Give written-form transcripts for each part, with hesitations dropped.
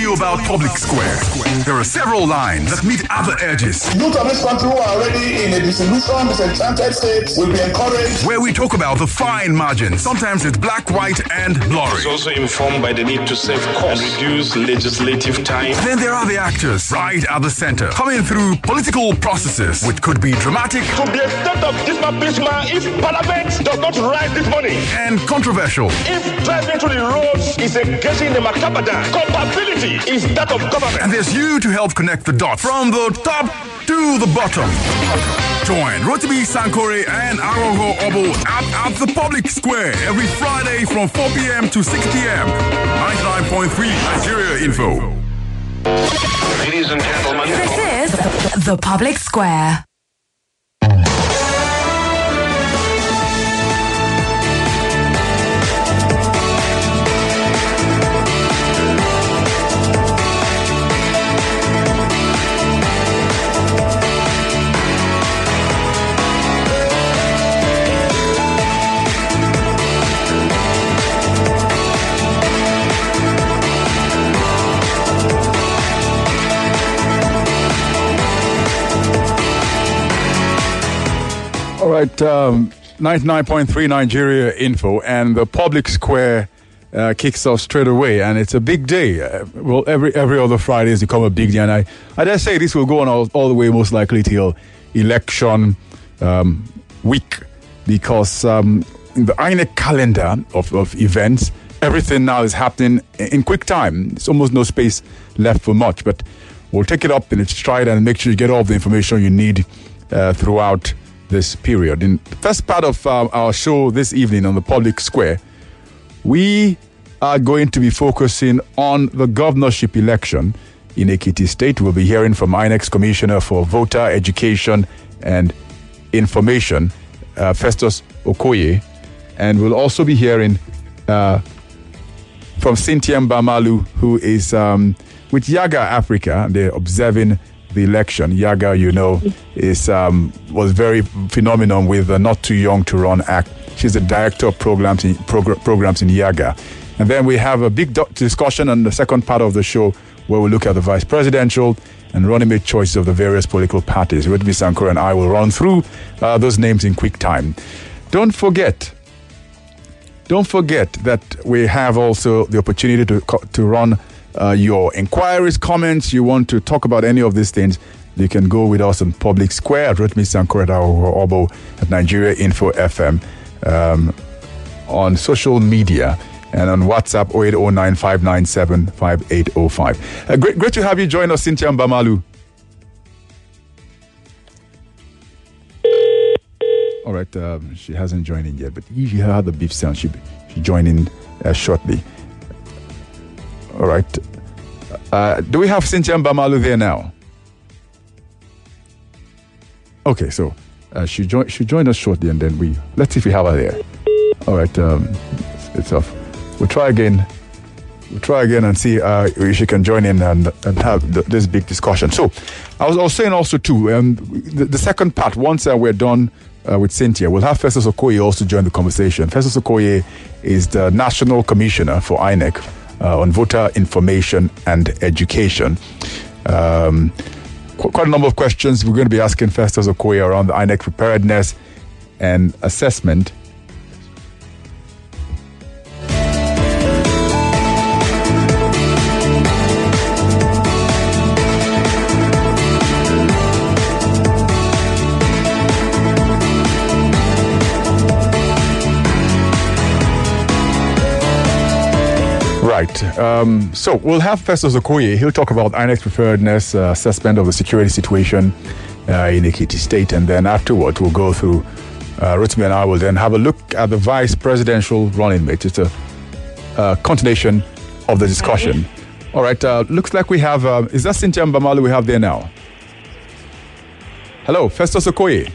you about Public Square. There are several lines that meet other edges. Youth of this country who are already in a disillusion, disenchanted state will be encouraged. Where we talk about the fine margins. Sometimes it's black, white, and blurry. It's also informed by the need to save costs and reduce legislative time. Then there are the actors right at the center, coming through political processes, which could be dramatic. To the extent of dismissal if Parliament does not rise this morning. And controversial. If driving to the roads is engaging the macabre, compatibility is that of government. And there's you to help connect the dots from the top to the bottom. Join Rotimi Sankore and Aroho Obo at the Public Square every Friday from 4 p.m. to 6 p.m. 99.3 Nigeria Info. Ladies and gentlemen, This is the Public Square. All right, 99.3 Nigeria Info, and the Public Square kicks off straight away, and it's a big day. Well, every other Friday has become a big day, and I dare say this will go on all the way, most likely till election week, because in the INEC calendar of events, everything now is happening in quick time. There's almost no space left for much, but we'll take it up in its stride and make sure you get all the information you need throughout this period. In the first part of our show this evening on the Public Square, we are going to be focusing on the governorship election in Ekiti State. We'll be hearing from INEC's Commissioner for Voter Education and Information, Festus Okoye, and we'll also be hearing from Cynthia Mbamalu, who is with Yaga Africa. They're observing the election. Yaga, you know, was very phenomenal with the Not Too Young to Run Act. She's the director of programs in Yaga. And then we have a big discussion on the second part of the show, where we look at the vice presidential and running mate choices of the various political parties. Rotimi Sankore and I will run through those names in quick time. Don't forget that we have also the opportunity to run your inquiries, comments. You want to talk about any of these things, you can go with us on Public Square at Rotimi Sankore at Obo at Nigeria Info FM, on social media, and on WhatsApp 0809597585. Great to have you join us, Cynthia Mbamalu. All right, she hasn't joined in yet, but if you heard the beep sound, she join in shortly. All right. Do we have Cynthia Mbamalu there now? Okay, so she join us shortly, and then let's see if we have her there. All right, it's off. We'll try again and see if she can join in and have this big discussion. So, I was saying also too, the second part, once we're done with Cynthia, we'll have Festus Okoye also join the conversation. Festus Okoye is the National Commissioner for INEC on Voter Information and Education. Quite a number of questions we're going to be asking Festus Okoye around the INEC preparedness and assessment. Right. So we'll have Festus Okoye. He'll talk about INEC's preparedness, assessment of the security situation in Ekiti State, and then afterward we'll go through. Rotimi and I will then have a look at the vice presidential running mate. It's a continuation of the discussion. All right. Looks like we have. Is that Cynthia Mbamalu we have there now? Hello, Festus Okoye.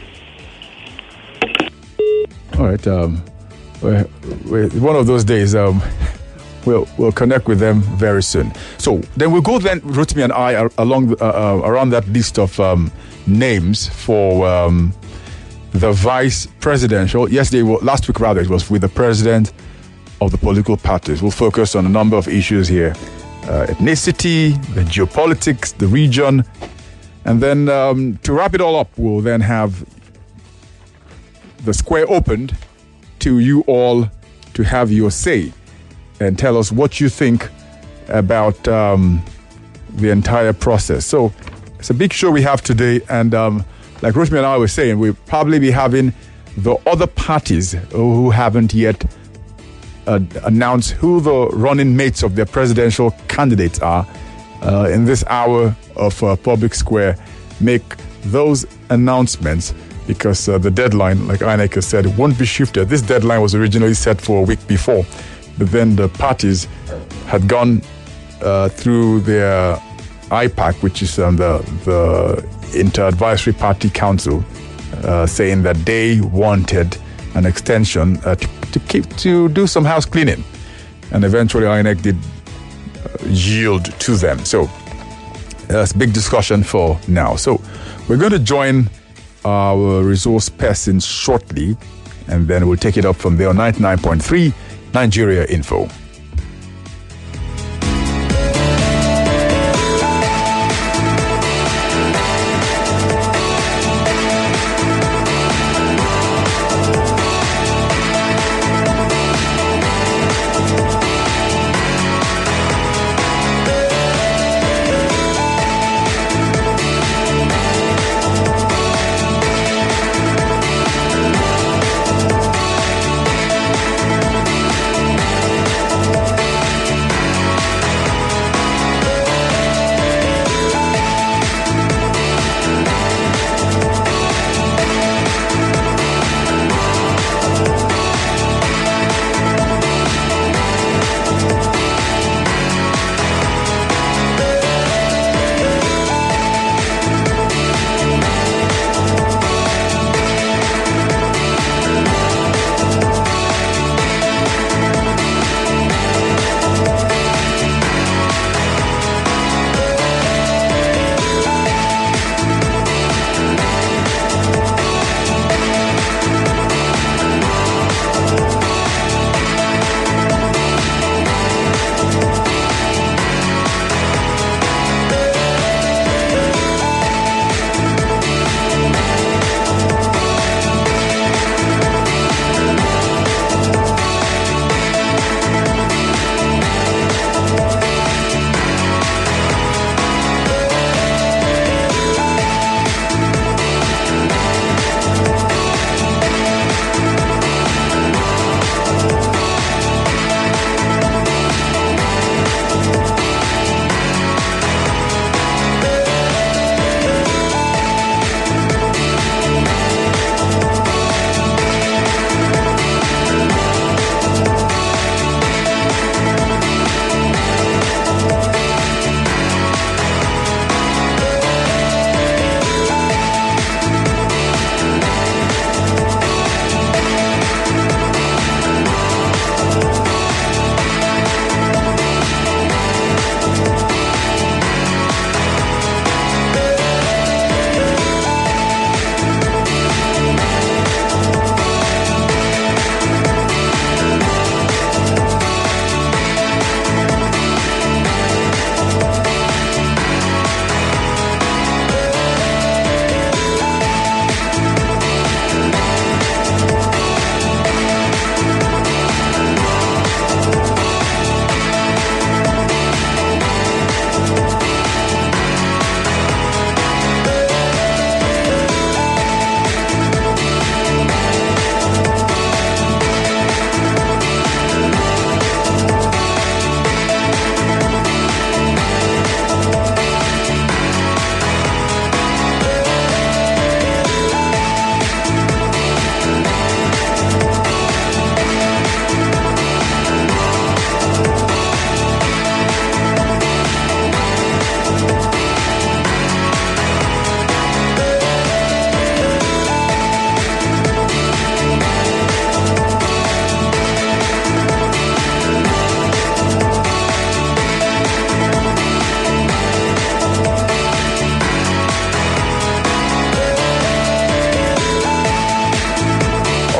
All right. One of those days. We'll connect with them very soon. So then we'll go then, Rotimi and I, around that list of names for the vice presidential. Last week rather, it was with the president of the political parties. We'll focus on a number of issues here ethnicity, the geopolitics, the region. And then to wrap it all up, we'll then have the square opened to you all to have your say and tell us what you think about the entire process. So it's a big show we have today, and like Rotimi and I were saying, we'll probably be having the other parties who haven't yet announced who the running mates of their presidential candidates are in this hour of Public Square. Make those announcements, because the deadline, like INEC has said, won't be shifted. This deadline was originally set for a week before, but then the parties had gone through their IPAC, which is the Inter-Advisory Party Council, saying that they wanted an extension to do some house cleaning, and eventually INEC did yield to them. So that's a big discussion for now. So we're going to join our resource person shortly, and then we'll take it up from there on 99.3 Nigeria Info.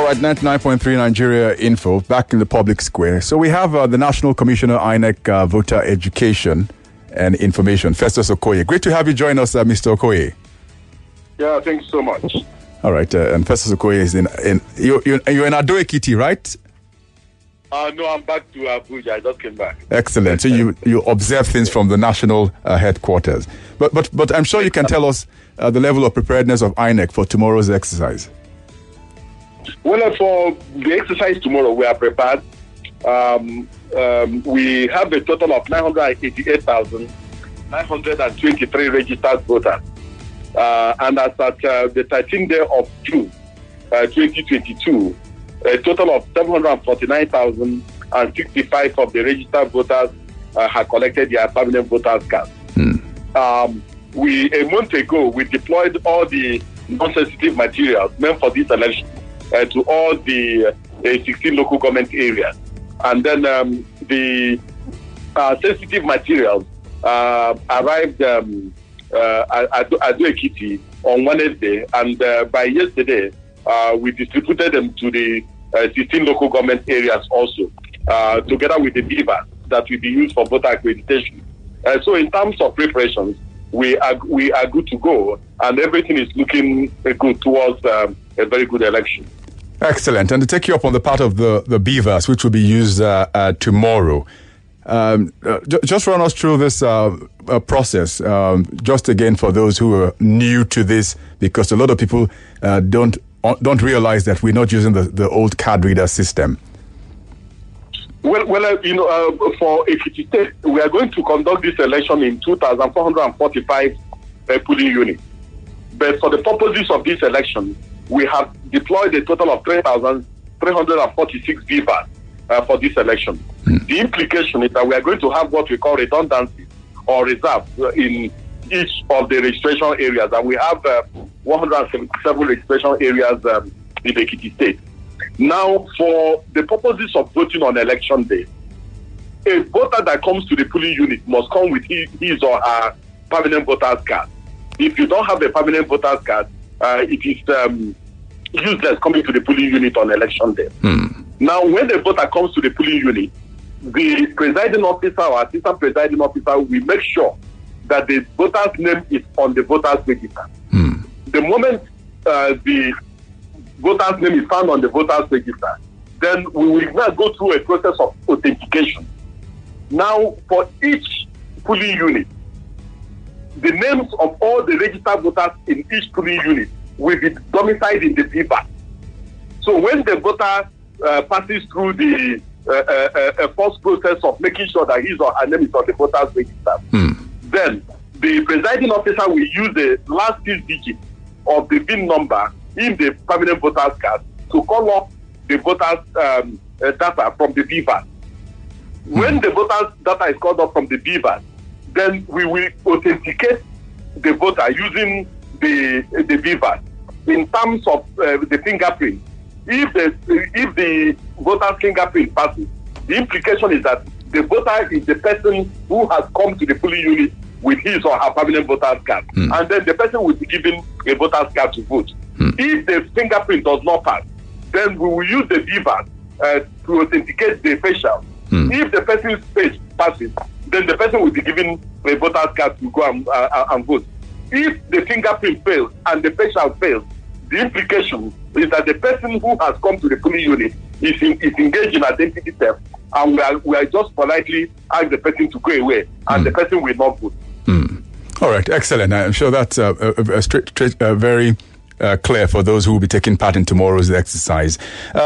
right, 99.3 Nigeria Info, back in the public square. So we have the National Commissioner, INEC, Voter Education and Information, Festus Okoye. Great to have you join us, Mr. Okoye. Yeah, thanks so much. All right, and Festus Okoye is you're in Ado-Ekiti, right? No, I'm back to Abuja. I just came back. Excellent. So you observe things from the national headquarters. But I'm sure you can tell us the level of preparedness of INEC for tomorrow's exercise. Well, for the exercise tomorrow, we are prepared. We have a total of 988,923 registered voters. And as at the 13th day of June 2022, a total of 749,065 of the registered voters have collected their permanent voters cards. A month ago, we deployed all the non-sensitive materials meant for this election to all the 16 local government areas. And then the sensitive materials arrived at Ado-Ekiti on Wednesday, and by yesterday, we distributed them to the 16 local government areas also, together with the beavers that will be used for voter accreditation. So in terms of preparations, we are good to go, and everything is looking good towards a very good election. Excellent. And to take you up on the part of the beavers, which will be used tomorrow, just run us through this process, just again for those who are new to this, because a lot of people don't realize that we're not using the old card reader system. Well, for Ekiti State, we are going to conduct this election in 2,445 polling units. But for the purposes of this election, we have deployed a total of 3,346 beavers for this election. The implication is that we are going to have what we call redundancy or reserve in each of the registration areas, and we have 177 registration areas in Ekiti State. Now, for the purposes of voting on election day, a voter that comes to the polling unit must come with his or her permanent voter's card. If you don't have a permanent voter's card, it is useless coming to the polling unit on election day. Now, when the voter comes to the polling unit, the presiding officer or assistant presiding officer will make sure that the voter's name is on the voter's register. The moment the voter's name is found on the voter's register, then we will now go through a process of authentication. Now, for each polling unit, the names of all the registered voters in each polling unit will be domiciled in the beaver. So when the voter passes through the first process of making sure that his or her name is on the voter's register, then the presiding officer will use the last 6 digits of the VIN number in the permanent voter's card to call up the voter's data from the beaver. When the voter's data is called up from the beaver, then we will authenticate the voter using the beaver in terms of the fingerprint. If the voter's fingerprint passes, the implication is that the voter is the person who has come to the polling unit with his or her permanent voter's card, and then the person will be given a voter's card to vote. If the fingerprint does not pass, then we will use the beaver to authenticate the facial. If the person's face passes, then the person will be given a voter's card to go and vote. If the fingerprint fails and the facial fails, the implication is that the person who has come to the polling unit is engaged in identity theft, and we are just politely ask the person to go away, and the person will not vote. All right, excellent. I'm sure that's very clear for those who will be taking part in tomorrow's exercise.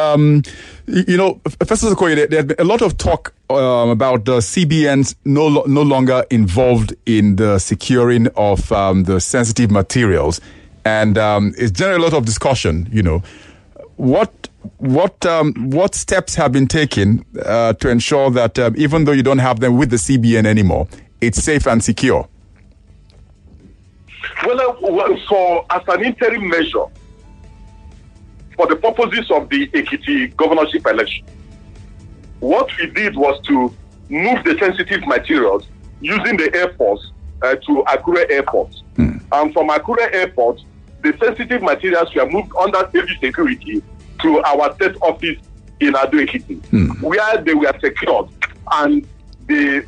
Festus Okoye, there had been a lot of talk about the CBNs no longer involved in the securing of the sensitive materials, and it's generally a lot of discussion. What steps have been taken to ensure that even though you don't have them with the CBN anymore, it's safe and secure? Well, as an interim measure, for the purposes of the Ekiti governorship election, what we did was to move the sensitive materials using the Air Force to Akure Airport. And from Akure Airport, the sensitive materials were moved under heavy security to our state office in Ado-Ekiti, where they were secured, and the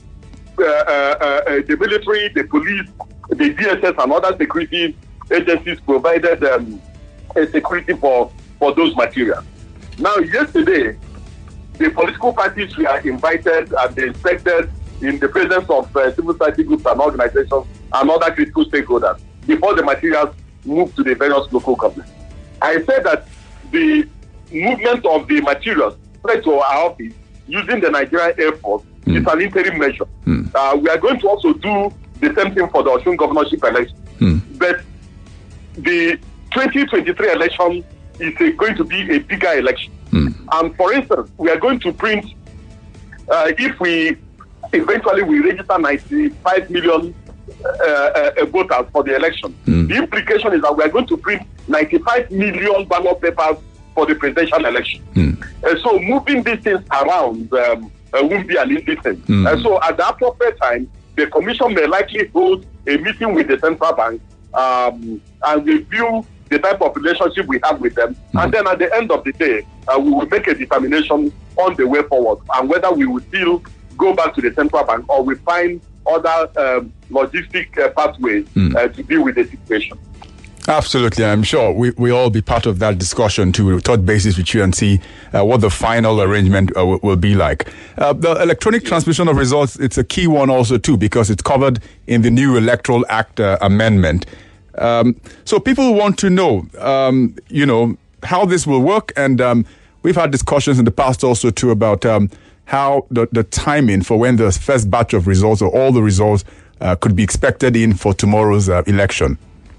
military, the police, the DSS, and other security agencies provided a security for those materials. Now, yesterday, the political parties were invited and they inspected in the presence of civil society groups and organizations and other critical stakeholders before the materials moved to the various local governments. I said that the movement of the materials straight to our office using the Nigerian Air Force is an interim measure. We are going to also do the same thing for the Osun governorship election. But the 2023 election is going to be a bigger election. And for instance, we are going to print, if we eventually register 95 million voters for the election, the implication is that we are going to print 95 million ballot papers for the presidential election. So moving these things around won't be an easy thing. So at the appropriate time, the commission may likely hold a meeting with the central bank and review the type of relationship we have with them. And then at the end of the day, we will make a determination on the way forward and whether we will still go back to the central bank or we find other logistic pathways to deal with the situation. Absolutely. I'm sure we all be part of that discussion to touch bases with you and see what the final arrangement will be like. The electronic transmission of results, it's a key one also too, because it's covered in the new Electoral Act amendment. So people want to know, how this will work. And we've had discussions in the past also too about how the timing for when the first batch of results or all the results could be expected in for tomorrow's election.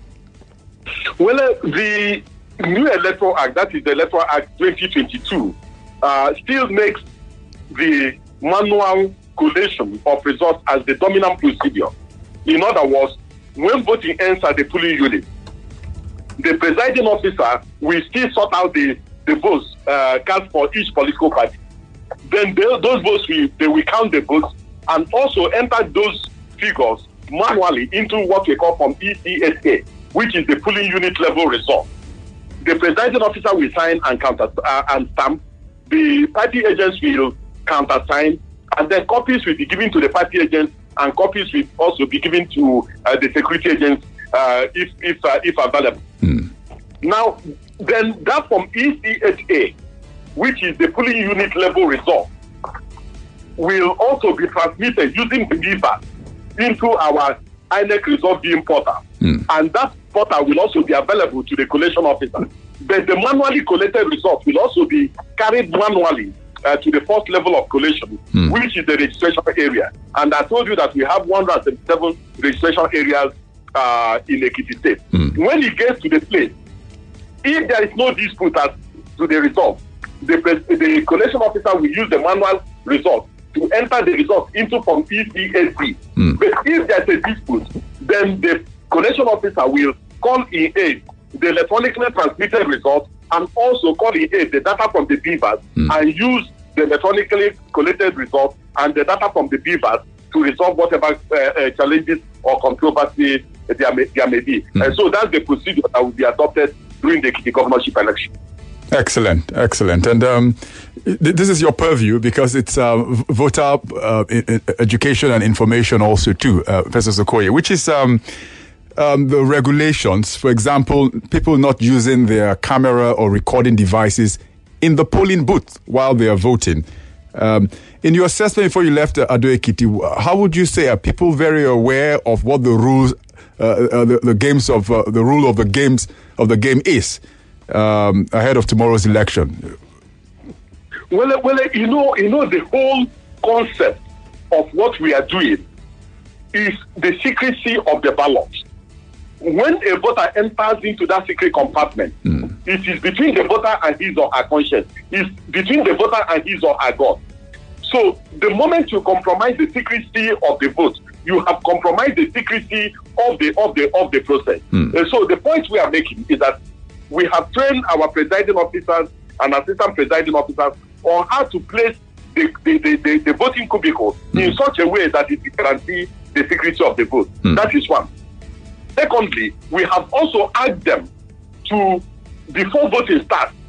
Well, the new Electoral Act, that is the Electoral Act 2022, still makes the manual collation of results as the dominant procedure. In other words, when voting ends at the polling unit, the presiding officer will still sort out the votes cast for each political party. Then those votes, they will count the votes and also enter those figures manually into what we call from ECSA, which is the polling unit level result. The presiding officer will sign and and stamp. The party agents will countersign, and then copies will be given to the party agents, and copies will also be given to the security agents if available. Now, then that from ECHA, which is the polling unit level result, will also be transmitted using the beaver into our INEC result being portal. And that portal will also be available to the collation officer. But the manually collated results will also be carried manually to the first level of collation, which is the registration area. And I told you that we have 177 registration areas in Ekiti State. When it gets to the place, if there is no dispute as to the result, the collation officer will use the manual result to enter the result into from ECSB. But if there's a dispute, then the collation officer will call in aid the electronically transmitted result and also call in aid the data from the beavers and use the electronically collated result and the data from the beavers to resolve whatever challenges or controversy there may be. And so that's the procedure that will be adopted during the governorship election. Excellent. And this is your purview because it's voter education and information also too, Professor Okoye, which is the regulations. For example, people not using their camera or recording devices in the polling booth while they are voting. In your assessment before you left Ado-Ekiti, how would you say, are people very aware of what the rules, the rule of the game is ahead of tomorrow's election? Well, you know, the whole concept of what we are doing is the secrecy of the ballot. When a voter enters into that secret compartment, it is between the voter and his or her conscience. It's between the voter and his or her God. So the moment you compromise the secrecy of the vote, you have compromised the secrecy of the process. So the point we are making is that we have trained our presiding officers and assistant presiding officers on how to place the voting cubicle in such a way that it guarantees the secrecy of the vote. That is one. Secondly, we have also asked them to, before voting starts,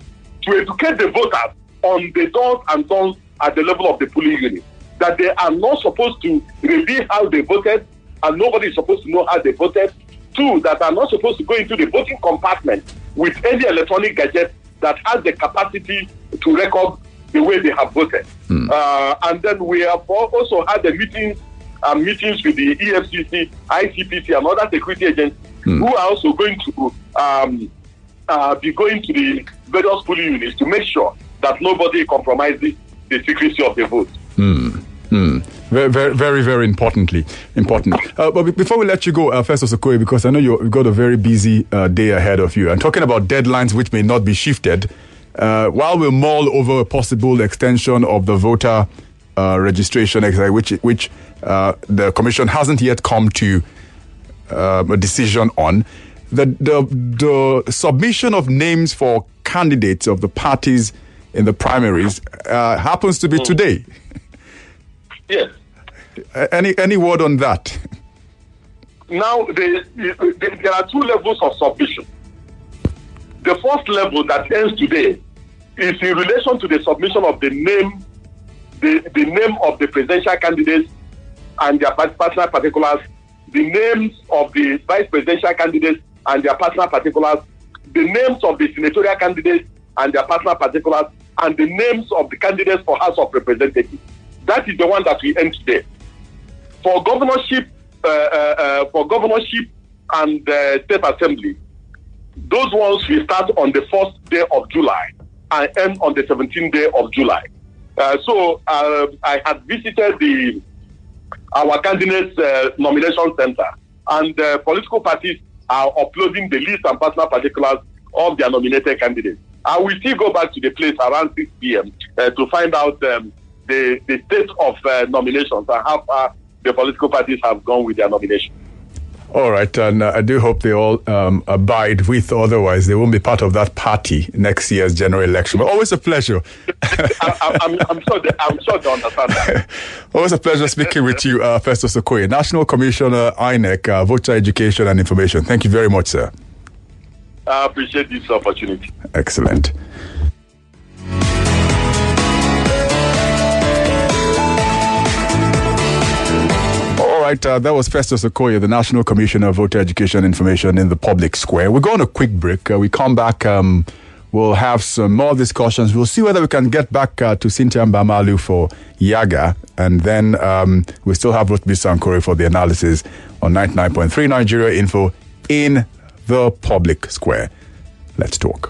to educate the voters on the do's and don'ts at the level of the polling unit. That they are not supposed to reveal how they voted, and nobody is supposed to know how they voted. 2, that are not supposed to go into the voting compartment with any electronic gadget that has the capacity to record the way they have voted. And then we have also had the meetings with the EFCC, ICPC, and other security agents who are also going to be going to the various polling units to make sure that nobody compromises the secrecy of the vote. Very, very, very important. But before we let you go, Festus Okoye, because I know you've got a very busy day ahead of you, and talking about deadlines which may not be shifted, while we mull over a possible extension of the voter registration exercise, which the Commission hasn't yet come to a decision on, the submission of names for candidates of the parties in the primaries happens to be today. Yes. Any word on that? Now, there are 2 levels of submission. The first level that ends today is in relation to the submission of the name of the presidential candidates and their personal particulars, the names of the vice presidential candidates and their personal particulars, the names of the senatorial candidates and their personal particulars, and the names of the candidates for House of Representatives. That is the one that we end today. For governorship and state assembly, those ones will start on the 1st day of July and end on the 17th day of July. So I had visited our candidates nomination center, and political parties are uploading the list and personal particulars of their nominated candidates. I will still go back to the place around 6 p.m. To find out the state of nominations and how far the political parties have gone with their nomination. All right, and I do hope they all abide with, otherwise they won't be part of that party next year's general election. But always a pleasure. I'm sure they understand that. Always a pleasure speaking with you, Festus Okoye, National Commissioner, INEC, Voter Education and Information. Thank you very much, sir. I appreciate this opportunity. Excellent. All right, that was Festus Okoye, the National Commissioner of Voter Education and Information in the Public Square. We're going on a quick break. We come back, we'll have some more discussions. We'll see whether we can get back to Cynthia Mbamalu for Yaga, and then we still have Rotimi Sankore for the analysis on 99.3 Nigeria Info in the Public Square. Let's talk.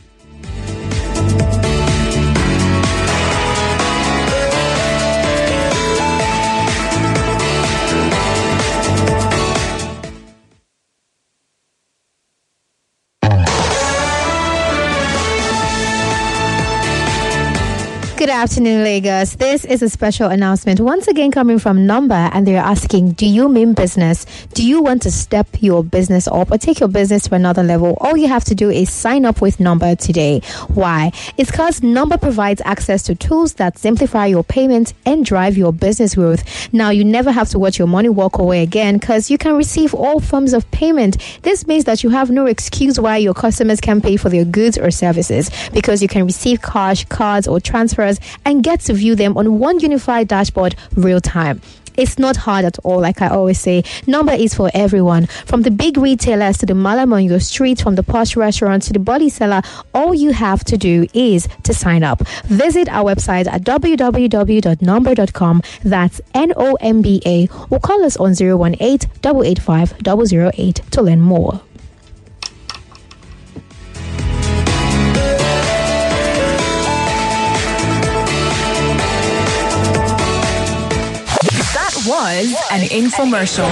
Good afternoon, Lagos. This is a special announcement once again coming from Number, and they're asking, do you mean business? Do you want to step your business up or take your business to another level? All you have to do is sign up with Number today. Why? It's because Number provides access to tools that simplify your payments and drive your business growth. Now, you never have to watch your money walk away again because you can receive all forms of payment. This means that you have no excuse why your customers can pay for their goods or services, because you can receive cash, cards, or transfers and get to view them on one unified dashboard real time. It's not hard at all, like I always say. Number is for everyone. From the big retailers to the malam on your street, from the posh restaurants to the body seller, all you have to do is to sign up. Visit our website at www.number.com. That's NOMBA, or call us on 018-885-008 to learn more. Was an infomercial.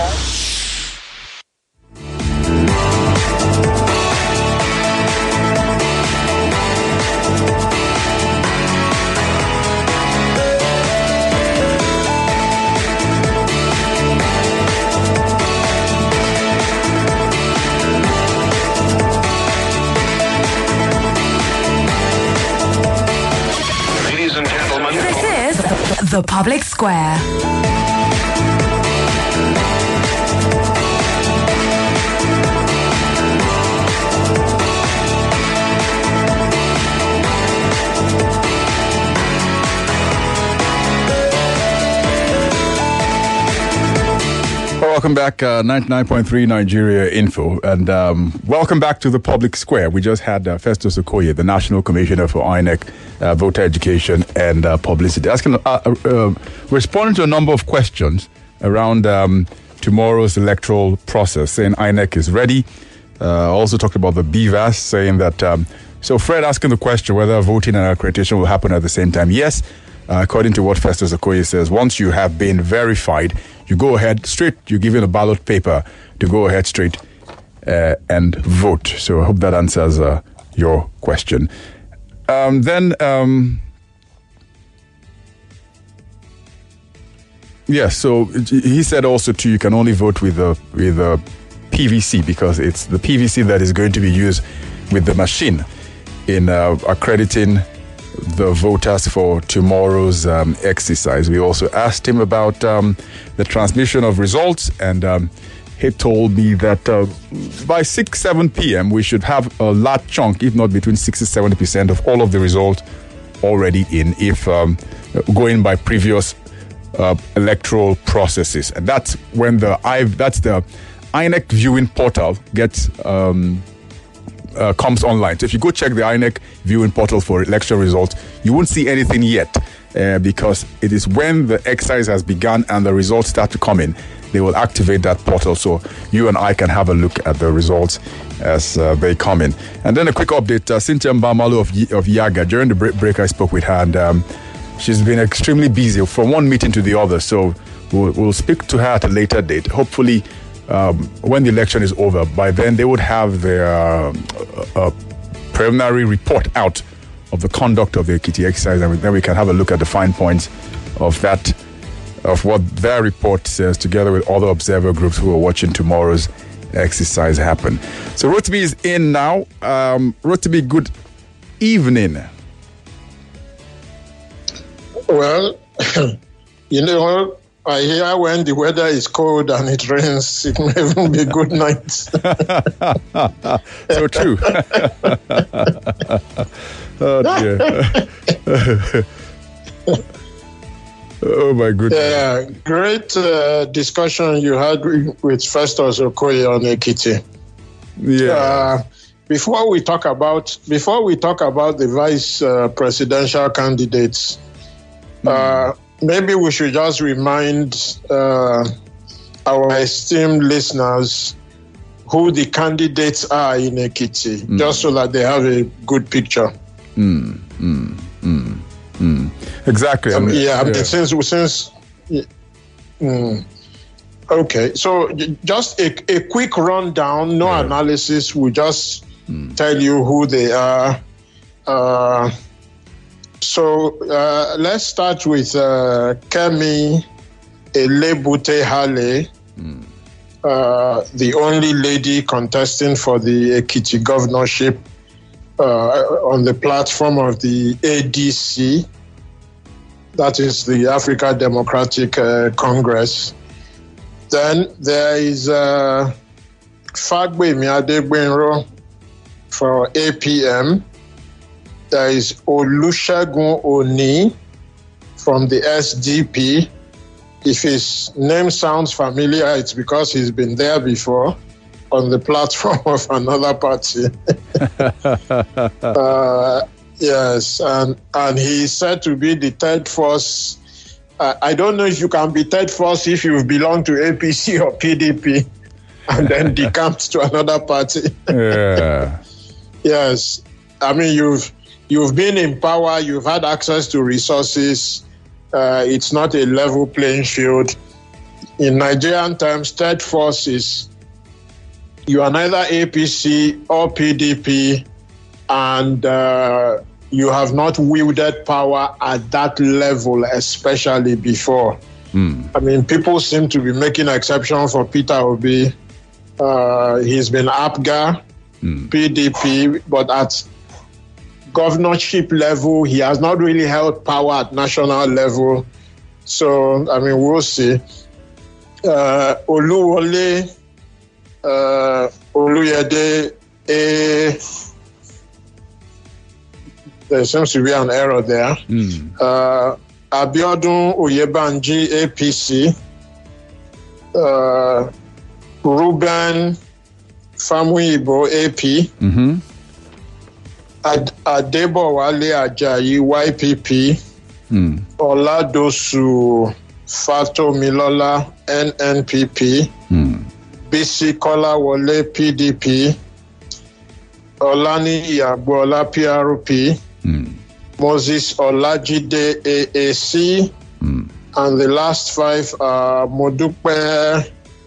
Ladies and gentlemen, This is the Public Square. Welcome back, 99.3 Nigeria Info, and welcome back to the public square. We just had Festus Okoye, the National Commissioner for INEC, Voter Education and Publicity, asking, responding to a number of questions around tomorrow's electoral process, saying INEC is ready. Also talked about the BVAS, saying that, so Fred asking the question whether voting and accreditation will happen at the same time. Yes, according to what Festus Okoye says, once you have been verified, you go ahead straight, you're given a ballot paper to go ahead straight and vote. So I hope that answers your question. Yes, so he said also too, you can only vote with a PVC because it's the PVC that is going to be used with the machine in accrediting the voters for tomorrow's exercise. We also asked him about the transmission of results, and he told me that by 6-7 p.m. we should have a large chunk, if not between 60-70% of all of the results already in, if going by previous electoral processes. And that's when the INEC viewing portal gets comes online. So if you go check the INEC viewing portal for election results, you won't see anything yet because it is when the exercise has begun and the results start to come in, they will activate that portal so you and I can have a look at the results as they come in. And then a quick update, Cynthia Mbamalu of Yaga, during the break I spoke with her, and she's been extremely busy from one meeting to the other, so we'll speak to her at a later date. Hopefully when the election is over, by then they would have their preliminary report out of the conduct of the Ekiti exercise, and then we can have a look at the fine points of that, of what their report says, together with other observer groups who are watching tomorrow's exercise happen. So Rotimi is in now. Rotimi, good evening. Well, I hear when the weather is cold and it rains, it may even be good night. So true. Oh, dear. Oh, my goodness. Yeah, great discussion you had with Festus Okoye on Ekiti. Yeah. Before we talk about the vice presidential candidates, maybe we should just remind our esteemed listeners who the candidates are in Ekiti, just so that they have a good picture. Exactly. Okay, so just a quick rundown, no analysis. We just tell you who they are. So let's start with Kemi Elebute Hale, the only lady contesting for the Ekiti governorship on the platform of the ADC, that is the Africa Democratic Congress. Then there is Fagbemi Adegbenro for APM. There is Olusegun Oni from the SDP. If his name sounds familiar, it's because he's been there before on the platform of another party. Yes, and he's said to be the third force. I don't know if you can be third force if you belong to APC or PDP and then decamped to another party. Yeah. Yes, I mean, you've been in power, you've had access to resources. It's not a level playing field. In Nigerian terms, third force is you are neither APC or PDP, and you have not wielded power at that level, especially before. I mean, people seem to be making exception for Peter Obi. He's been APGA, PDP, but at governorship level, he has not really held power at national level. So, I mean, we'll see. Oluwole Oluyede, there seems to be an error there. Abiodun Oyebanji, APC. Ruben Famuyibo, AP. Mm-hmm. Adebowale Ajayi, YPP. Oladosu Fatomilola, NNPP. Bisi Kolawole, PDP. Olani Iyagbola, PRP. Moses Olajide, AAC. And the last 5 are Modupe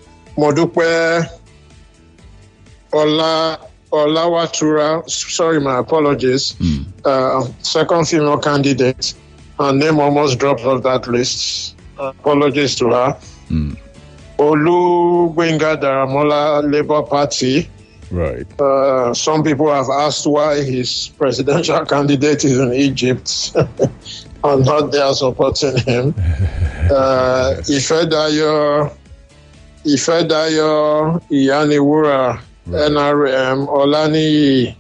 Olawatura, sorry, my apologies. Second female candidate. Her name almost dropped off that list. Apologies to her. Olubenga Daramola, Labour Party. Right. Some people have asked why his presidential candidate is in Egypt and not there supporting him. Ifedayo Iyaniwura, NRM, Olani,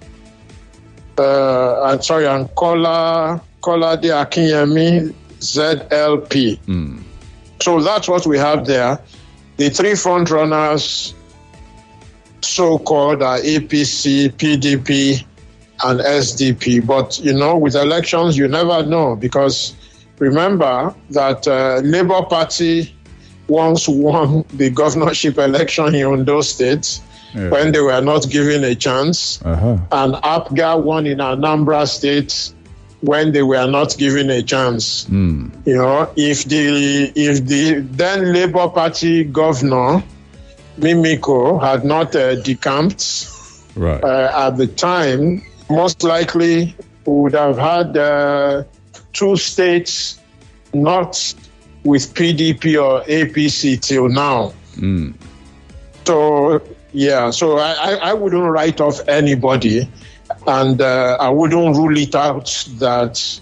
and Kolade Akinyemi, ZLP. So that's what we have there. The 3 front runners, so-called, are APC, PDP, and SDP. But, with elections, you never know, because remember that Labour Party once won the governorship election in Ondo State when they were not given a chance, and APGA won in Anambra State when they were not given a chance. If the then Labour Party governor Mimiko had not decamped at the time, most likely we would have had 2 states not with PDP or APC till now. So I wouldn't write off anybody, and I wouldn't rule it out that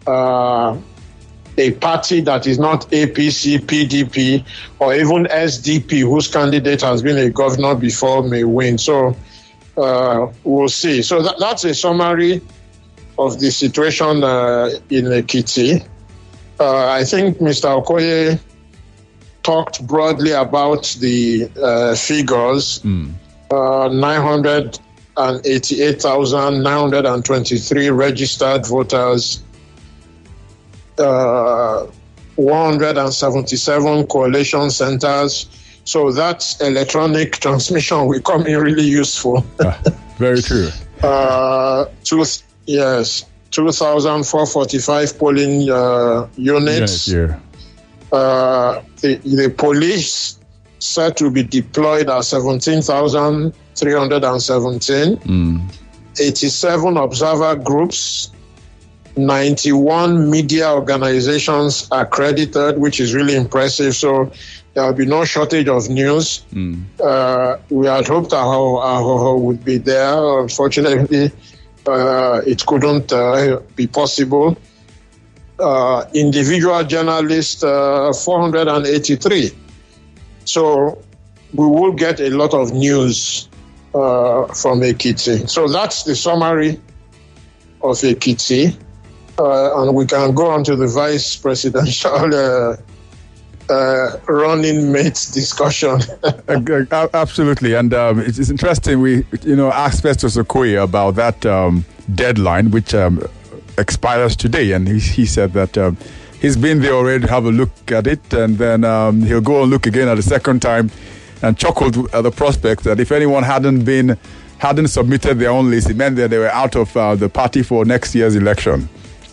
a party that is not APC, PDP, or even SDP, whose candidate has been a governor before, may win. So we'll see. So that's a summary of the situation in Ekiti. I think Mr. Okoye talked broadly about the figures. 988,923 registered voters, 177 coalition centers. So that electronic transmission will come in really useful. Very true. 2,445 polling units. The police said to be deployed at 17,317. 87 observer groups. 91 media organizations accredited, which is really impressive. So there will be no shortage of news. We had hoped Ahoho would be there. Unfortunately, it couldn't be possible. Individual journalists, 483. So we will get a lot of news from Ekiti. So that's the summary of Ekiti. And we can go on to the vice presidential running mate discussion. Absolutely. And it's interesting. We, asked Festus Okoye about that deadline, which expires today. And he said that he's been there already to have a look at it. And then he'll go and look again at the second time and chuckled at the prospect that if anyone hadn't submitted their own list, it meant that they were out of the party for next year's election.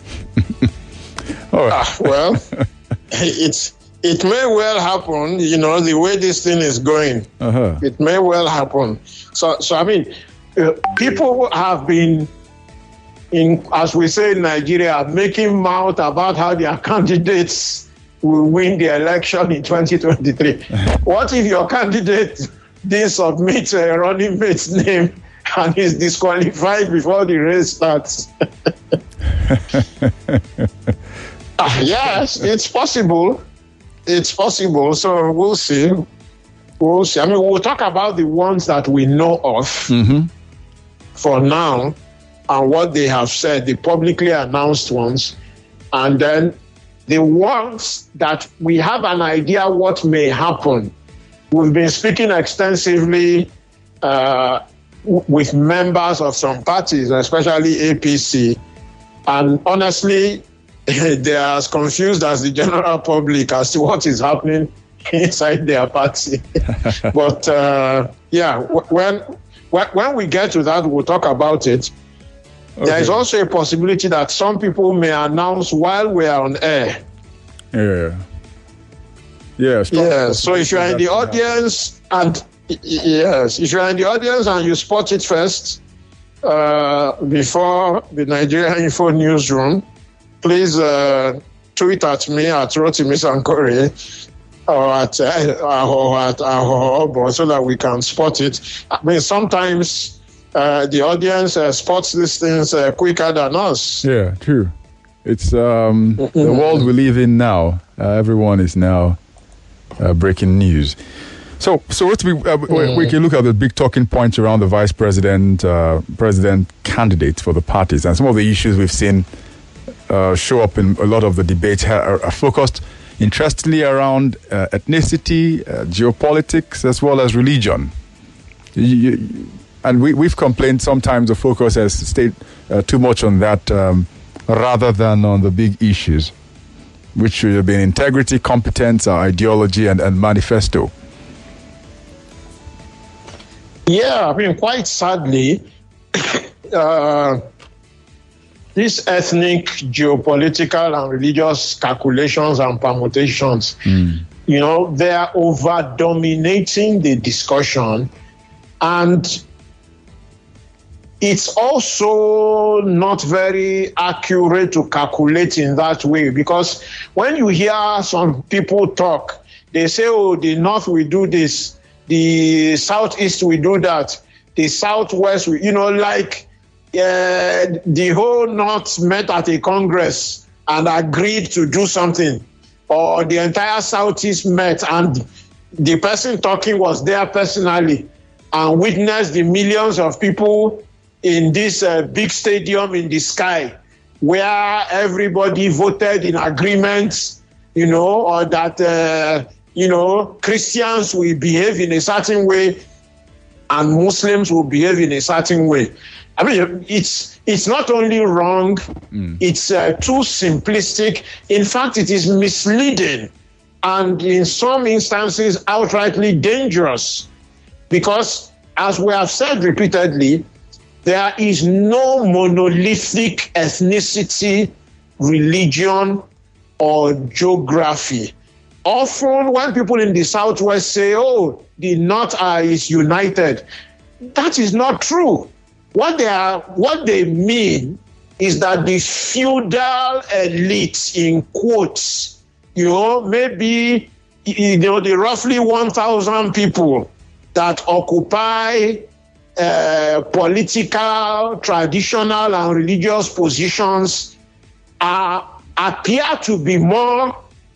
Well, it may well happen, the way this thing is going. It may well happen. So I mean, people have been, as we say in Nigeria, making mouth about how their candidates will win the election in 2023. What if your candidate didn't submit a running mate's name and is disqualified before the race starts? Yes, it's possible. It's possible. So we'll see. I mean, we'll talk about the ones that we know of for now and what they have said, the publicly announced ones, and then the ones that we have an idea what may happen. we've been speaking extensively with members of some parties, especially APC, and honestly, they are as confused as the general public as to what is happening inside their party. But when we get to that, we'll talk about it. Okay. There is also a possibility that some people may announce while we are on air. Yeah. So if you are in the audience and you spot it first before the Nigeria Info newsroom, please tweet at me at Rotimi Sankore or at Ahoho, so that we can spot it. I mean, sometimes the audience spots these things quicker than us. Yeah, true. It's the world we live in now. Everyone is now breaking news. So we can look at the big talking points around the vice president, president candidates for the parties, and some of the issues we've seen show up in a lot of the debates are focused, interestingly, around ethnicity, geopolitics, as well as religion. And we've complained sometimes the focus has stayed too much on that rather than on the big issues, which should have been integrity, competence, ideology, and manifesto. Yeah, I mean, quite sadly, these ethnic, geopolitical, and religious calculations and permutations, they are over-dominating the discussion. And it's also not very accurate to calculate in that way, because when you hear some people talk, they say, oh, the North will do this, the Southeast will do that, the Southwest will, the whole North met at a Congress and agreed to do something, or the entire Southeast met and the person talking was there personally and witnessed the millions of people in this big stadium in the sky where everybody voted in agreement, or that, Christians will behave in a certain way and Muslims will behave in a certain way. I mean, it's not only wrong, it's too simplistic. In fact, it is misleading and in some instances outrightly dangerous, because as we have said repeatedly, there is no monolithic ethnicity, religion, or geography. Often when people in the Southwest say, oh, the North is united, that is not true. What they mean is that the feudal elite, in quotes, maybe, the roughly 1,000 people that occupy political, traditional, and religious positions appear to be more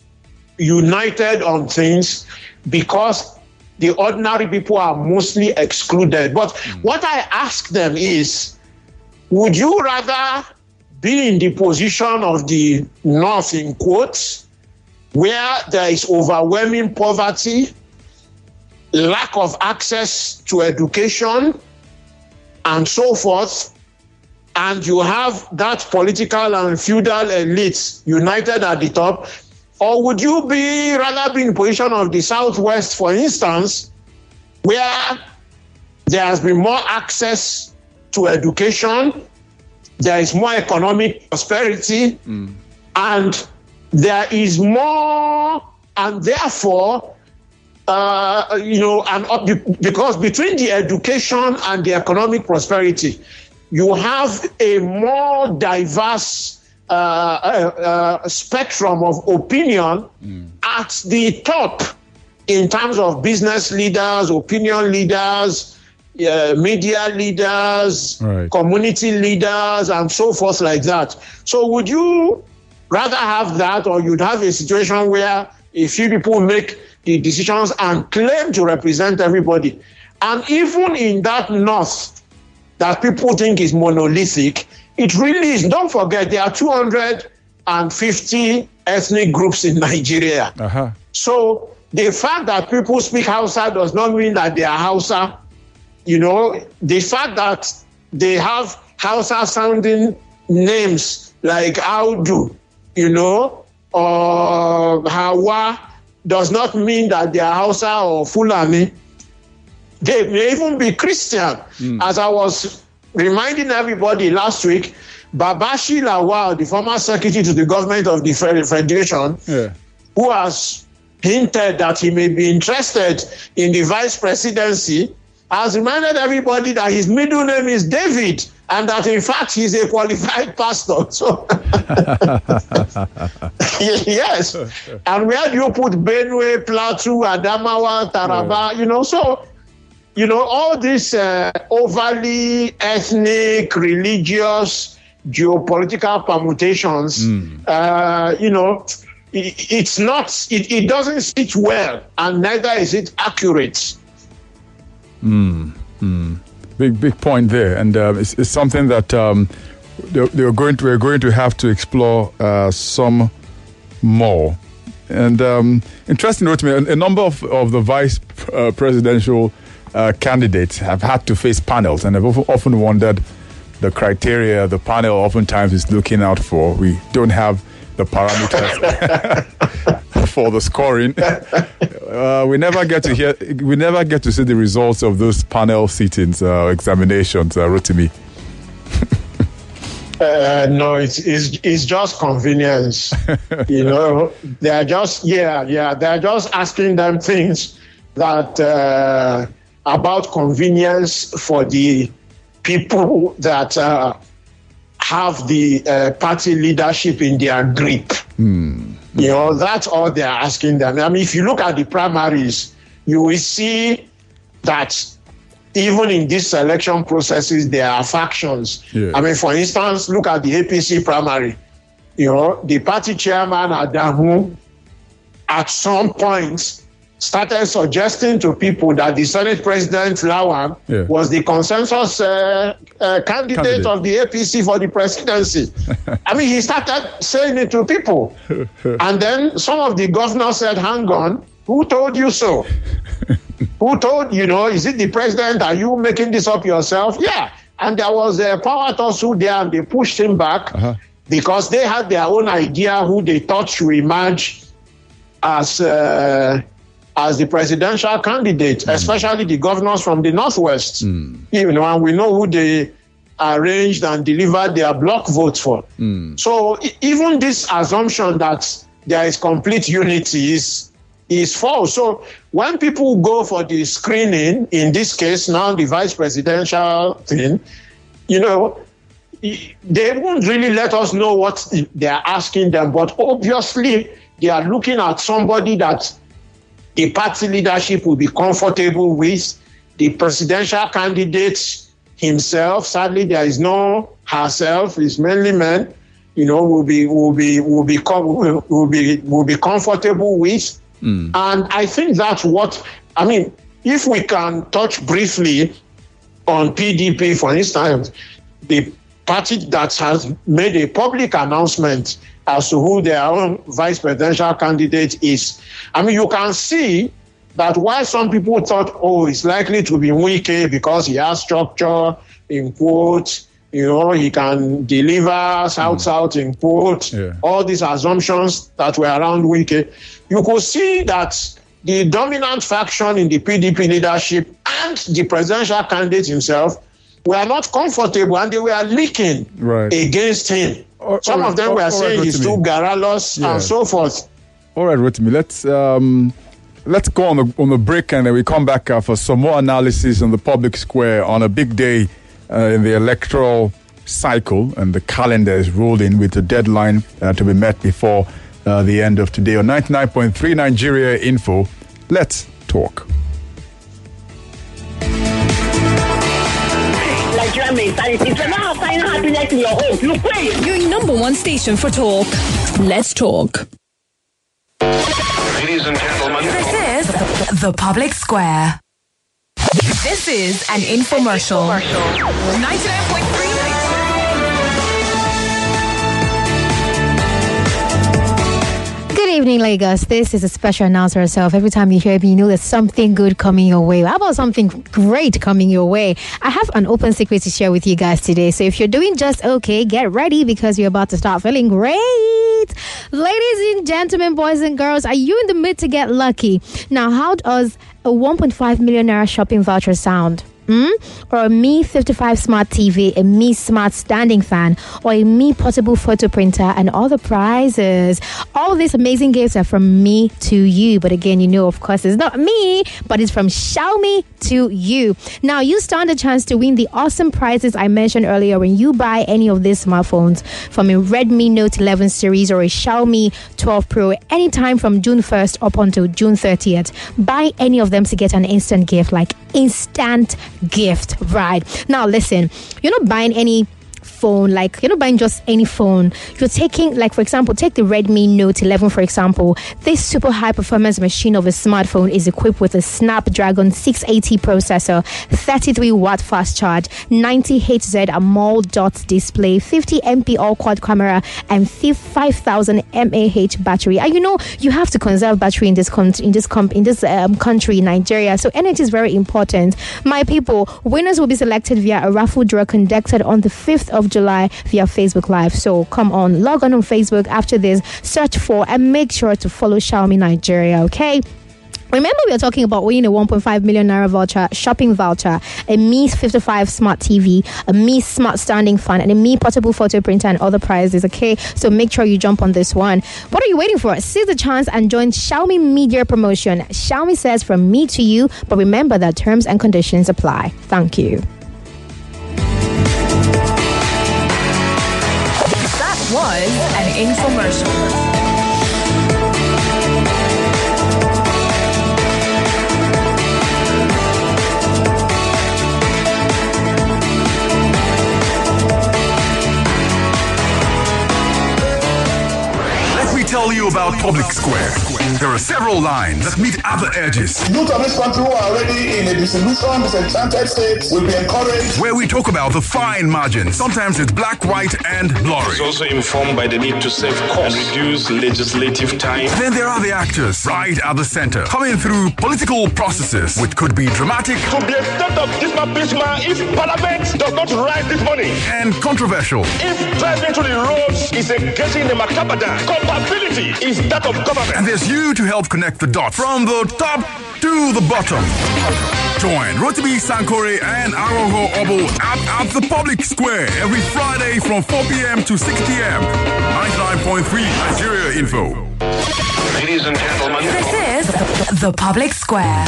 united on things because the ordinary people are mostly excluded. But what I ask them is, would you rather be in the position of the North, in quotes, where there is overwhelming poverty, lack of access to education, and so forth, and you have that political and feudal elites united at the top? Or would you rather be in the position of the Southwest, for instance, where there has been more access to education, there is more economic prosperity, and there is more, and therefore, because between the education and the economic prosperity, you have a more diverse spectrum of opinion at the top in terms of business leaders, opinion leaders, media leaders, community leaders, and so forth like that. So would you rather have that, or you'd have a situation where a few people make the decisions and claim to represent everybody? And even in that North that people think is monolithic, it really is. Don't forget, there are 250 ethnic groups in Nigeria. So the fact that people speak Hausa does not mean that they are Hausa. You know, the fact that they have Hausa-sounding names like Audu, you know, or Hawa, does not mean that they are Hausa or Fulani. They may even be Christian. As I was reminding everybody last week, Babashi Lawal, the former secretary to the government of the Federation, who has hinted that he may be interested in the vice presidency, has reminded everybody that his middle name is David and that in fact he's a qualified pastor. So yes. And where do you put Benue, Plateau, Adamawa, Taraba, you know, so you know, all these overly ethnic, religious, geopolitical permutations, you know, it doesn't sit well, and neither is it accurate. Big point there, and it's something that we're going to have to explore some more. And interesting note to me, a number of the vice presidential candidates have had to face panels, and I've often wondered the criteria the panel oftentimes is looking out for. We don't have the parameters for the scoring. We never get to see the results of those panel sittings, examinations, Rotimi. No, it's just convenience. You know, they are just they're just asking them things that about convenience for the people that have the party leadership in their grip. You know, that's all they're asking them. I mean, if you look at the primaries, you will see that even in these selection processes, there are factions. Yeah. I mean, for instance, look at the APC primary. You know, the party chairman, Adamu, at some point started suggesting to people that the Senate President, Lawan, was the consensus candidate of the APC for the presidency. I mean, he started saying it to people. And then some of the governors said, hang on, who told you so? Who told, you know, is it the president? Are you making this up yourself? Yeah. And there was a power tussle there, and they pushed him back because they had their own idea who they thought should emerge as the presidential candidate, especially the governors from the Northwest. You know, and we know who they arranged and delivered their block votes for. So even this assumption that there is complete unity is false. So when people go for the screening, in this case now the vice presidential thing, you know, they won't really let us know what they're asking them, but obviously they are looking at somebody that the party leadership will be comfortable with. The presidential candidate himself, sadly there is no herself, it's mainly men, you know, will be comfortable with. And I think that's what, I mean, if we can touch briefly on PDP, for instance, the party that has made a public announcement as to who their own vice presidential candidate is. I mean, you can see that while some people thought, oh, it's likely to be Wike because he has structure, in quotes, you know, he can deliver South in quotes, all these assumptions that were around Wike. You could see that the dominant faction in the PDP leadership and the presidential candidate himself were not comfortable, and they were leaking against him. Some of them were saying he's too garrulous and so forth. All right, Rotimi, let's go on the break, and then we come back for some more analysis on the public square on a big day in the electoral cycle, and the calendar is rolled in with a deadline to be met before the end of today. On 99.3 Nigeria Info, let's talk. Your number one station for talk. Let's talk. Ladies and gentlemen, This is The Public Square. This is an infomercial. 99.3. Good evening, Lagos. This is a special announcer herself. Every time you hear me, you know there's something good coming your way. How about something great coming your way? I have an open secret to share with you guys today. So if you're doing just okay, get ready because you're about to start feeling great. Ladies and gentlemen, boys and girls, are you in the mood to get lucky? Now, how does a 1.5 million naira shopping voucher sound? Or a Mi 55 smart TV, a Mi smart standing fan, or a Mi portable photo printer, and all the prizes. All these amazing gifts are from me to you. But again, you know, of course, it's not me, but it's from Xiaomi to you. Now, you stand a chance to win the awesome prizes I mentioned earlier when you buy any of these smartphones from a Redmi Note 11 series or a Xiaomi 12 Pro anytime from June 1st up until June 30th. Buy any of them to get an instant gift, like instant gift, right? Now listen, you're not buying any phone, like you're not buying just any phone. You're taking, like, for example, take the Redmi Note 11 for example. This super high performance machine of a smartphone is equipped with a Snapdragon 680 processor, 33 watt fast charge, 90 Hz AMOLED dot display, 50 MP all quad camera, and 5000 mAh battery. And you know you have to conserve battery in this country, Nigeria. So energy is very important. My people, winners will be selected via a raffle draw conducted on the 5th of July via Facebook Live. So come on, log on Facebook after this, search for and make sure to follow Xiaomi Nigeria, okay? Remember, we are talking about winning a 1.5 million naira voucher, shopping voucher, a Mi 55 smart TV, a Mi smart standing fan, and a Mi portable photo printer, and other prizes, okay? So make sure you jump on this one. What are you waiting for? Seize the chance and join Xiaomi Media Promotion. Xiaomi says from me to you, but remember that terms and conditions apply. Thank you. Was an infomercial. Tell you about Public Square. There are several lines that meet at the edges. Youth of this country who are already in a disillusioned, disenchanted state will be encouraged. Where we talk about the fine margins. Sometimes it's black, white, and blurry. It's also informed by the need to save costs and reduce legislative time. Then there are the actors, right at the center, coming through political processes, which could be dramatic. To the extent of Bismarck, if Parliament does not raise this money. And controversial. If driving to the roads is engaging the Macapadan, compatibility is that of government. And there's you to help connect the dots from the top to the bottom. Join Rotimi Sankore and Aroho Obo at the Public Square every Friday from 4 p.m. to 6 p.m. 99.3 Nigeria Info. Ladies and gentlemen, This is the Public Square.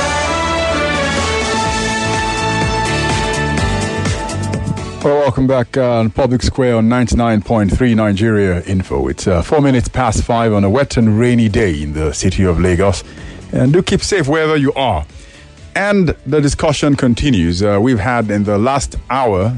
Well, welcome back on Public Square on 99.3 Nigeria Info. It's 4 minutes past 5 on a wet and rainy day in the city of Lagos. And do keep safe wherever you are. And the discussion continues. We've had in the last hour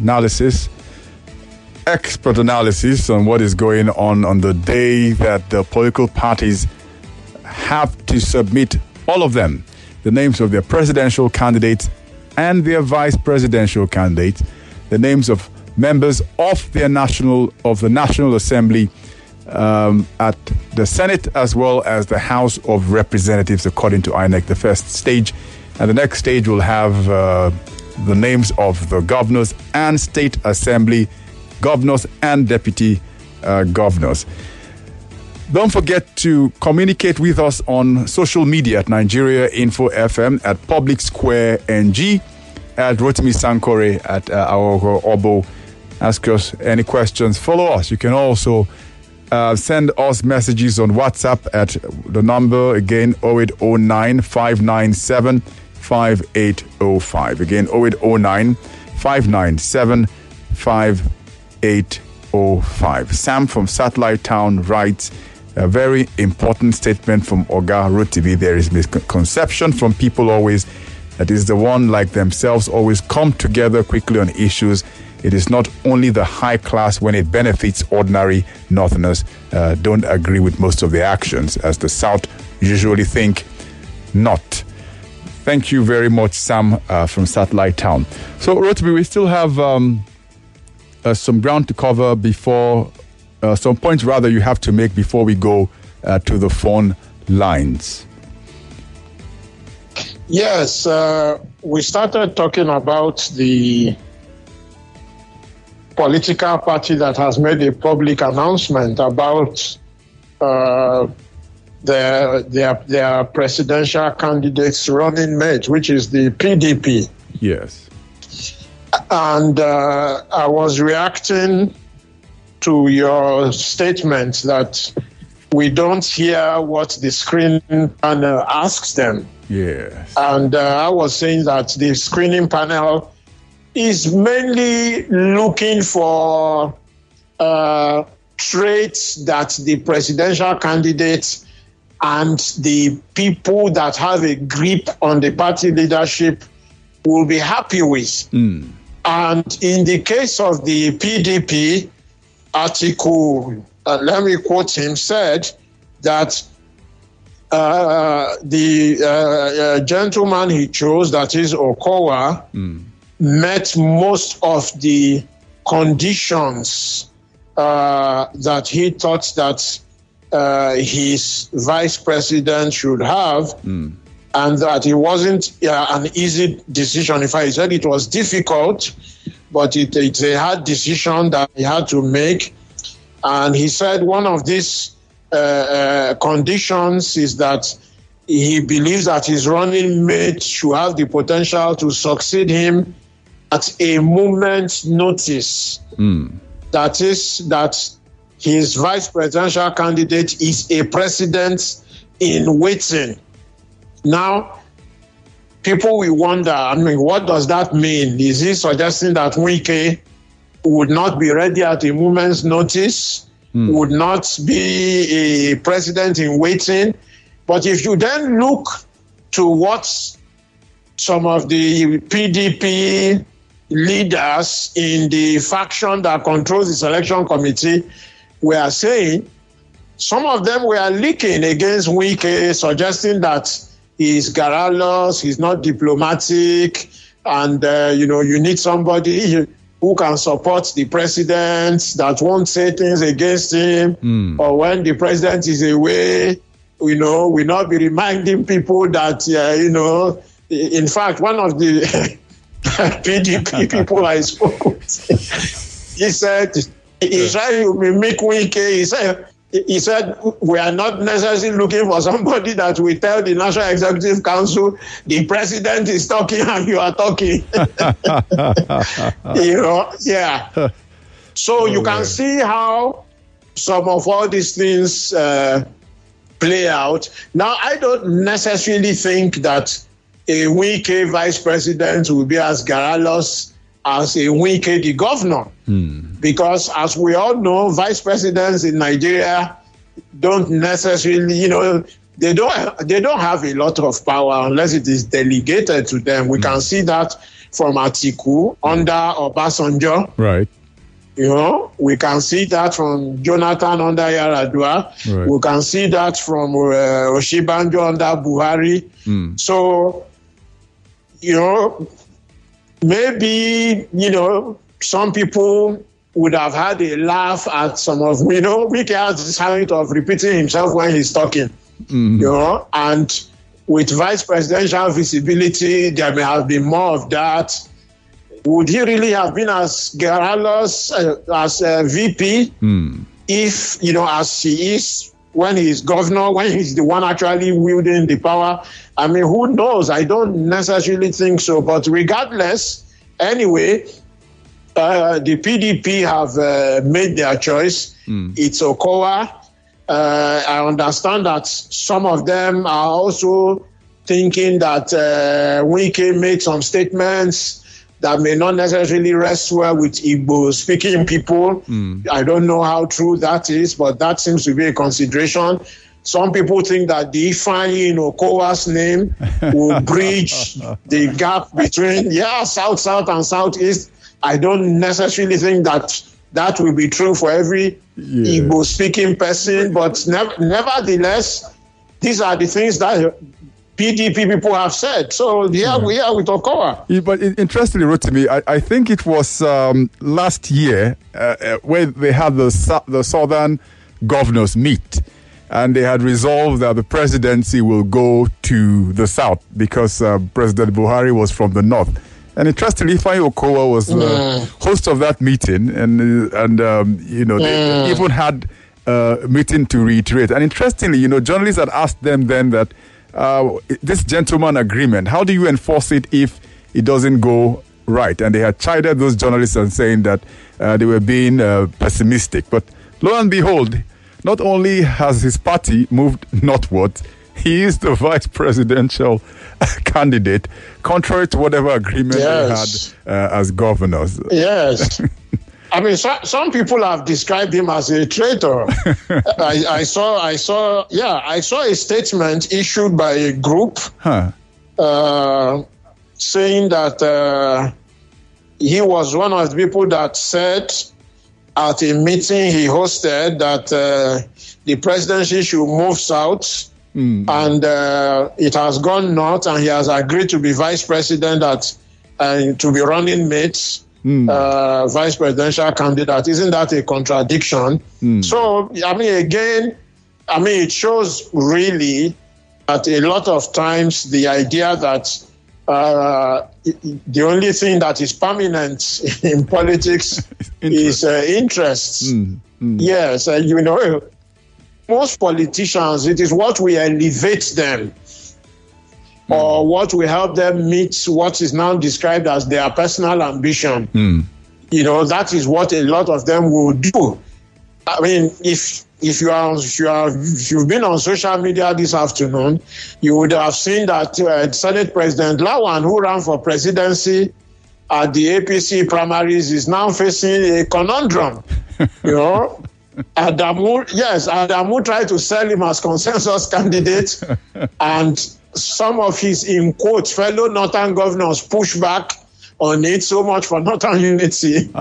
expert analysis on what is going on the day that the political parties have to submit, all of them, the names of their presidential candidates and their vice presidential candidates, the names of members of the National Assembly at the Senate as well as the House of Representatives, according to INEC, the first stage. And the next stage will have the names of the governors and state assembly governors and deputy governors. Don't forget to communicate with us on social media at Nigeria Info FM, at Public Square NG, at Rotimi Sankore, at Aroho Obo. Ask us any questions. Follow us. You can also send us messages on WhatsApp at the number, again, 0809 597 5805. Again, 0809 597 5805. Sam from Satellite Town writes, a very important statement from Oga Rotimi. There is misconception from people always that is the one like themselves always come together quickly on issues. It is not only the high class when it benefits ordinary Northerners don't agree with most of their actions, as the South usually think not. Thank you very much, Sam, from Satellite Town. So, Rotimi, we still have some ground to cover before some points rather you have to make before we go to the phone lines. Yes, we started talking about the political party that has made a public announcement about their presidential candidates running mate, which is the PDP. Yes. And I was reacting to your statement that we don't hear what the screening panel asks them. Yes. And I was saying that the screening panel is mainly looking for traits that the presidential candidates and the people that have a grip on the party leadership will be happy with. And in the case of the PDP, article, let me quote him, said that the gentleman he chose, that is Okowa, met most of the conditions that he thought that his vice president should have, and that it wasn't an easy decision. In fact, he said it was difficult, but it's a hard decision that he had to make. And he said one of these conditions is that he believes that his running mate should have the potential to succeed him at a moment's notice. That is, that his vice presidential candidate is a president in waiting. Now, people will wonder, what does that mean? Is he suggesting that Wike would not be ready at a moment's notice, would not be a president in waiting? But if you then look to what some of the PDP leaders in the faction that controls the selection committee were saying, some of them were leaking against Wike, suggesting that he's garrulous, he's not diplomatic, and you need somebody who can support the president, that won't say things against him, or when the president is away, will not be reminding people that, in fact, one of the PDP people I spoke with, he said, he's trying to mimic Wike. He said, we are not necessarily looking for somebody that will tell the National Executive Council the president is talking and you are talking. Yeah. So you can see how some of all these things play out. Now, I don't necessarily think that a Wike vice president will be as garrulous as a Wike the governor. Because as we all know, vice presidents in Nigeria don't necessarily, they don't have a lot of power unless it is delegated to them. We can see that from Atiku under Obasanjo. Right. We can see that from Jonathan under Yar'Adua. Right. We can see that from Oshibanjo under Buhari. So, maybe, some people would have had a laugh at some of, Wike has this habit of repeating himself when he's talking, and with vice presidential visibility, there may have been more of that. Would he really have been as garrulous as VP if, as he is when he's governor, when he's the one actually wielding the power? Who knows? I don't necessarily think so. But regardless, anyway, the PDP have made their choice. It's Okowa. I understand that some of them are also thinking that Wike made some statements that may not necessarily rest well with Igbo-speaking people. I don't know how true that is, but that seems to be a consideration. Some people think that the Ifeanyi in Okowa's name will bridge the gap between, South, and Southeast. I don't necessarily think that will be true for every Igbo-speaking person, but nevertheless, these are the things that PDP people have said. So here we are with Okowa. Yeah, but interestingly, Rotimi, I think it was last year where they had the Southern governors meet, and they had resolved that the presidency will go to the South because President Buhari was from the North. And interestingly, Ifeanyi Okowa was host of that meeting, and they even had a meeting to reiterate. And interestingly, journalists had asked them then that this gentleman agreement, how do you enforce it if it doesn't go right? And they had chided those journalists and saying that they were being pessimistic. But lo and behold, not only has his party moved northward, he is the vice presidential candidate, contrary to whatever agreement they had as governors. Yes. I mean, some people have described him as a traitor. I saw a statement issued by a group saying that he was one of the people that said at a meeting he hosted that the presidency should move south, and it has gone north, and he has agreed to be vice president and to be running mates. Vice presidential candidate. Isn't that a contradiction? So, it shows really that a lot of times the idea that the only thing that is permanent in politics is interests. Yes, most politicians, it is what we elevate them or what will help them meet what is now described as their personal ambition. That is what a lot of them will do. I mean, if you've been on social media this afternoon, you would have seen that Senate President Lawan, who ran for presidency at the APC primaries, is now facing a conundrum. Adamu tried to sell him as consensus candidate, and some of his, in quotes, fellow Northern governors push back on it. So much for Northern unity.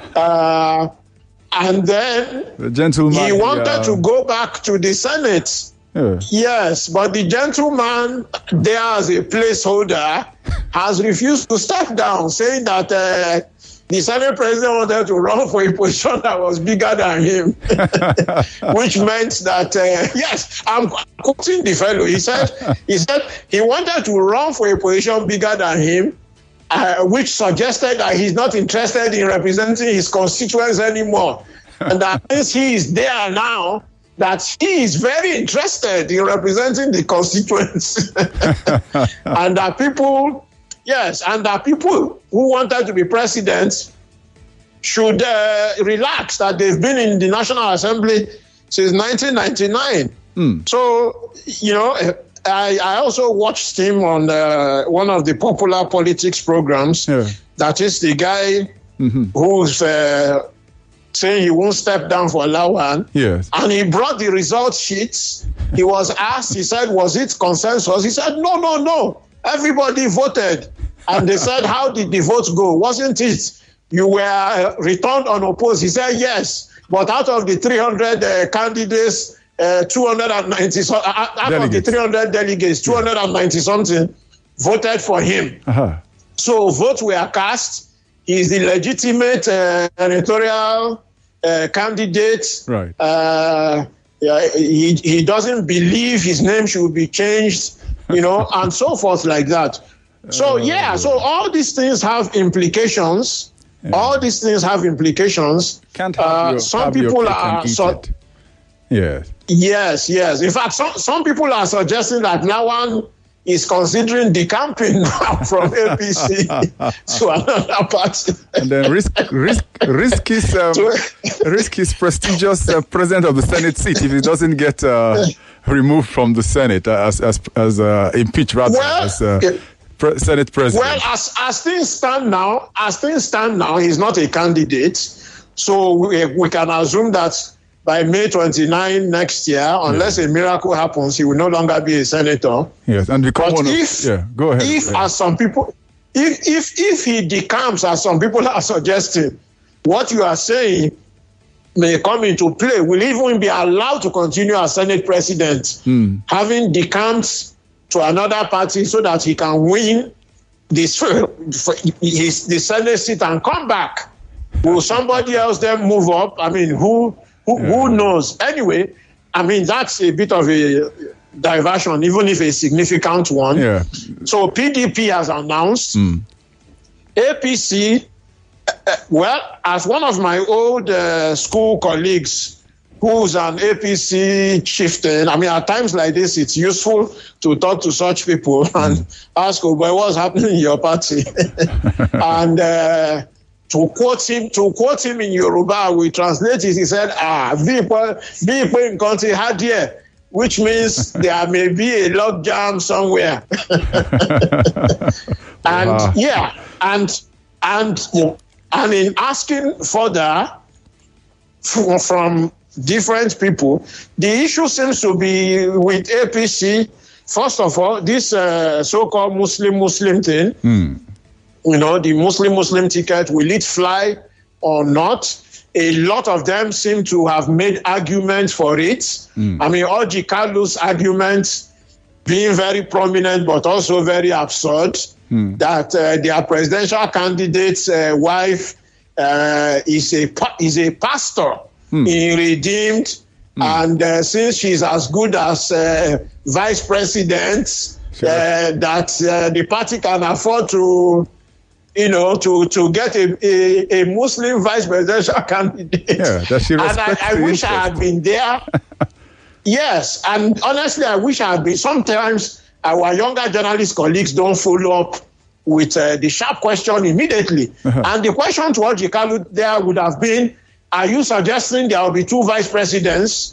And then the gentleman, he wanted to go back to the Senate. Yes, but the gentleman there as a placeholder has refused to step down, saying that the Senate president wanted to run for a position that was bigger than him, which meant that, yes, I'm quoting the fellow. He said he wanted to run for a position bigger than him, which suggested that he's not interested in representing his constituents anymore. And that means he is there now, that he is very interested in representing the constituents. And that people... Yes, and that people who wanted to be president should relax, that they've been in the National Assembly since 1999. So, I also watched him on one of the popular politics programs. That is the guy who's saying he won't step down for Lawan. Yes. And he brought the result sheets. He was asked, he said, was it consensus? He said, no. Everybody voted. And they said, how did the votes go? Wasn't it you were returned unopposed? He said, yes. But out of the 300 candidates, 290, out of the 300 delegates, 290 something voted for him. So votes were cast. He is the legitimate electoral candidate. Right. He doesn't believe his name should be changed, and so forth like that. So, so all these things have implications. All these things have implications. Can't have some people are... Yes. In fact, some people are suggesting that Lawan is considering decamping now from APC to another party. And then risk his prestigious president of the Senate seat if he doesn't get removed from the Senate as impeached rather Senate president. Well, as things stand now, he's not a candidate. So we can assume that by May 29 next year, unless a miracle happens, he will no longer be a senator. Yes, and become go ahead. If he decamps, as some people are suggesting, what you are saying may come into play. Will he even be allowed to continue as Senate president, having decamped to another party so that he can win the Senate seat and come back. Will somebody else then move up? I mean, who knows? Anyway, I mean, that's a bit of a diversion, even if a significant one. Yeah. So PDP has announced. APC, well, as one of my old school colleagues who's an APC chieftain, I mean, at times like this, it's useful to talk to such people and ask, oh boy, what's happening in your party? And to quote him in Yoruba, we translate it, he said, Vipo in country had here, which means there may be a logjam somewhere. And yeah, and in asking further from different people, the issue seems to be with APC. First of all, this so-called Muslim thing, you know, the Muslim ticket, will it fly or not? A lot of them seem to have made arguments for it. I mean, Orji Kalu's arguments being very prominent, but also very absurd, that their presidential candidate's wife is a pastor in Redeemed, and since she's as good as vice president, that the party can afford to, you know, to get a Muslim vice presidential candidate. Yeah, that she respects. And I wish I had been there. Yes, and honestly, I wish I had been. Sometimes our younger journalist colleagues don't follow up with the sharp question immediately. And the question to Orji Kalu there would have been, are you suggesting there will be two vice presidents?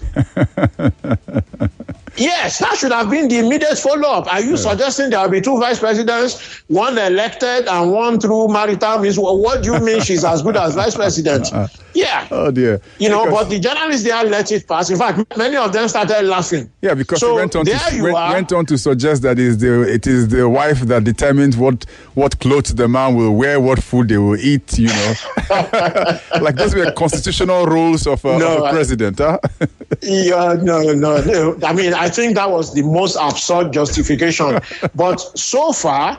Yes, that should have been the immediate follow-up. Are you suggesting there will be two vice presidents, one elected and one through marital means? Well, what do you mean she's as good as vice president? Yeah. Oh, dear. You know, but the journalists there let it pass. In fact, many of them started laughing. Yeah, because so he went on to suggest that it is the wife that determines what clothes the man will wear, what food they will eat, you know. Like those were constitutional rules of a president, huh? Yeah, no. I mean, I think that was the most absurd justification. But so far,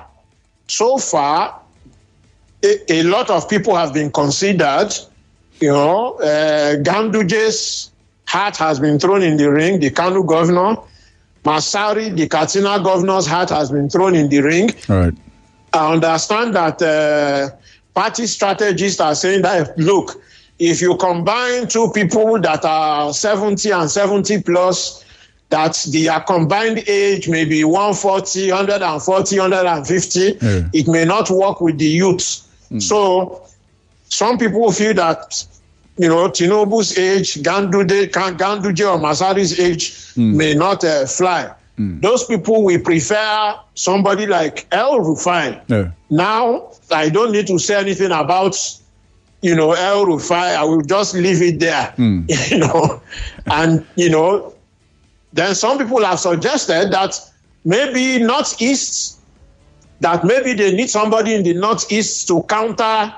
a lot of people have been considered. You know, Ganduje's hat has been thrown in the ring, the Kanu governor. Masari, the Katsina governor's hat has been thrown in the ring. All right. I understand that party strategists are saying that, look, if you combine two people that are 70 and 70 plus, that their combined age may be 140, 140, 150, it may not work with the youth. So some people feel that, you know, Tinubu's age, Ganduje or Masari's age may not fly. Those people will prefer somebody like El Rufai. Now, I don't need to say anything about, you know, El Rufai. I will just leave it there, you know. And, you know, then some people have suggested that maybe Northeast, that maybe they need somebody in the Northeast to counter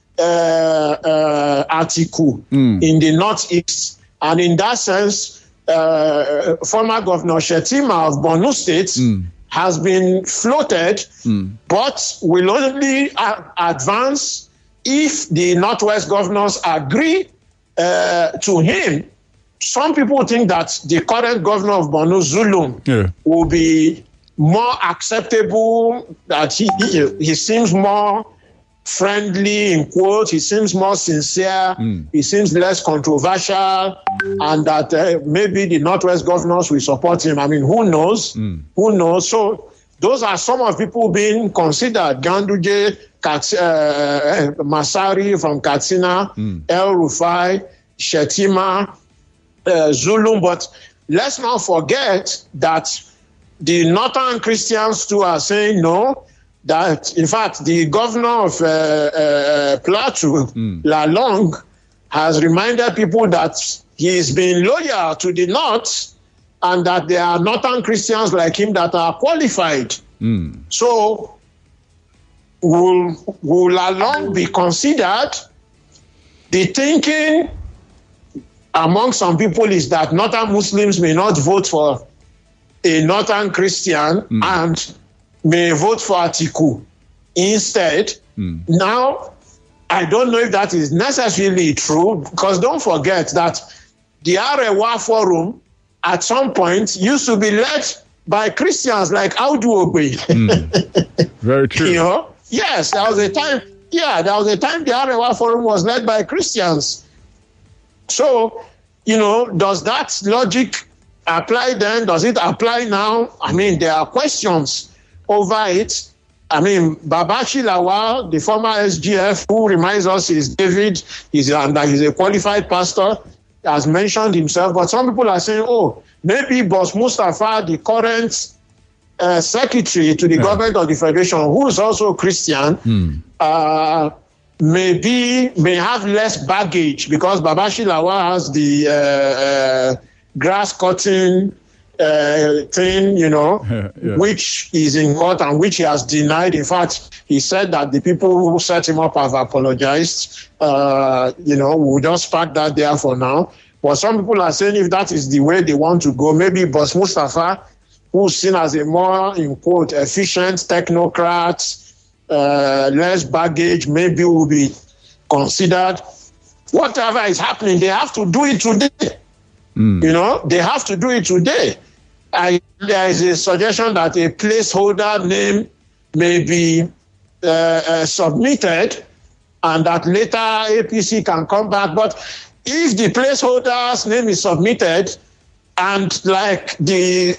Atiku in the Northeast. And in that sense, former Governor Shetima of Borno State has been floated, but will only advance if the Northwest governors agree to him. Some people think that the current governor of Borno, Zulum, will be more acceptable, that he seems more friendly, in quotes, he seems more sincere, he seems less controversial, and that maybe the Northwest governors will support him. I mean, who knows? Who knows? So those are some of people being considered. Ganduje, Masari from Katsina, El Rufai, Shetima, Zulum. But let's not forget that the Northern Christians too are saying no. That, in fact, the governor of Plateau, Lalong, has reminded people that he's been loyal to the North and that there are Northern Christians like him that are qualified. So, will Lalong be considered? The thinking among some people is that Northern Muslims may not vote for a Northern Christian and may vote for Atiku instead. Now, I don't know if that is necessarily true, because don't forget that the Arewa Forum at some point used to be led by Christians like Audu Ogbe. Very true. You know? Yes, there was a time. Yeah, there was a time the Arewa Forum was led by Christians. So, you know, does that logic apply then? Does it apply now? I mean, there are questions over it. I mean, Babashi Lawal, the former SGF, who reminds us is David, he's a qualified pastor, has mentioned himself. But some people are saying, oh, maybe Boss Mustafa, the current secretary to the government of the Federation, who is also Christian, may have less baggage, because Babashi Lawal has the grass cutting thing, you know, which is in court and which he has denied. In fact, he said that the people who set him up have apologized. You know, we'll just park that there for now. But some people are saying if that is the way they want to go, maybe Boss Mustafa, who's seen as a more, in quote, efficient technocrat, less baggage, maybe will be considered. Whatever is happening, they have to do it today. You know, they have to do it today. There is a suggestion that a placeholder name may be submitted and that later APC can come back. But if the placeholder's name is submitted and like the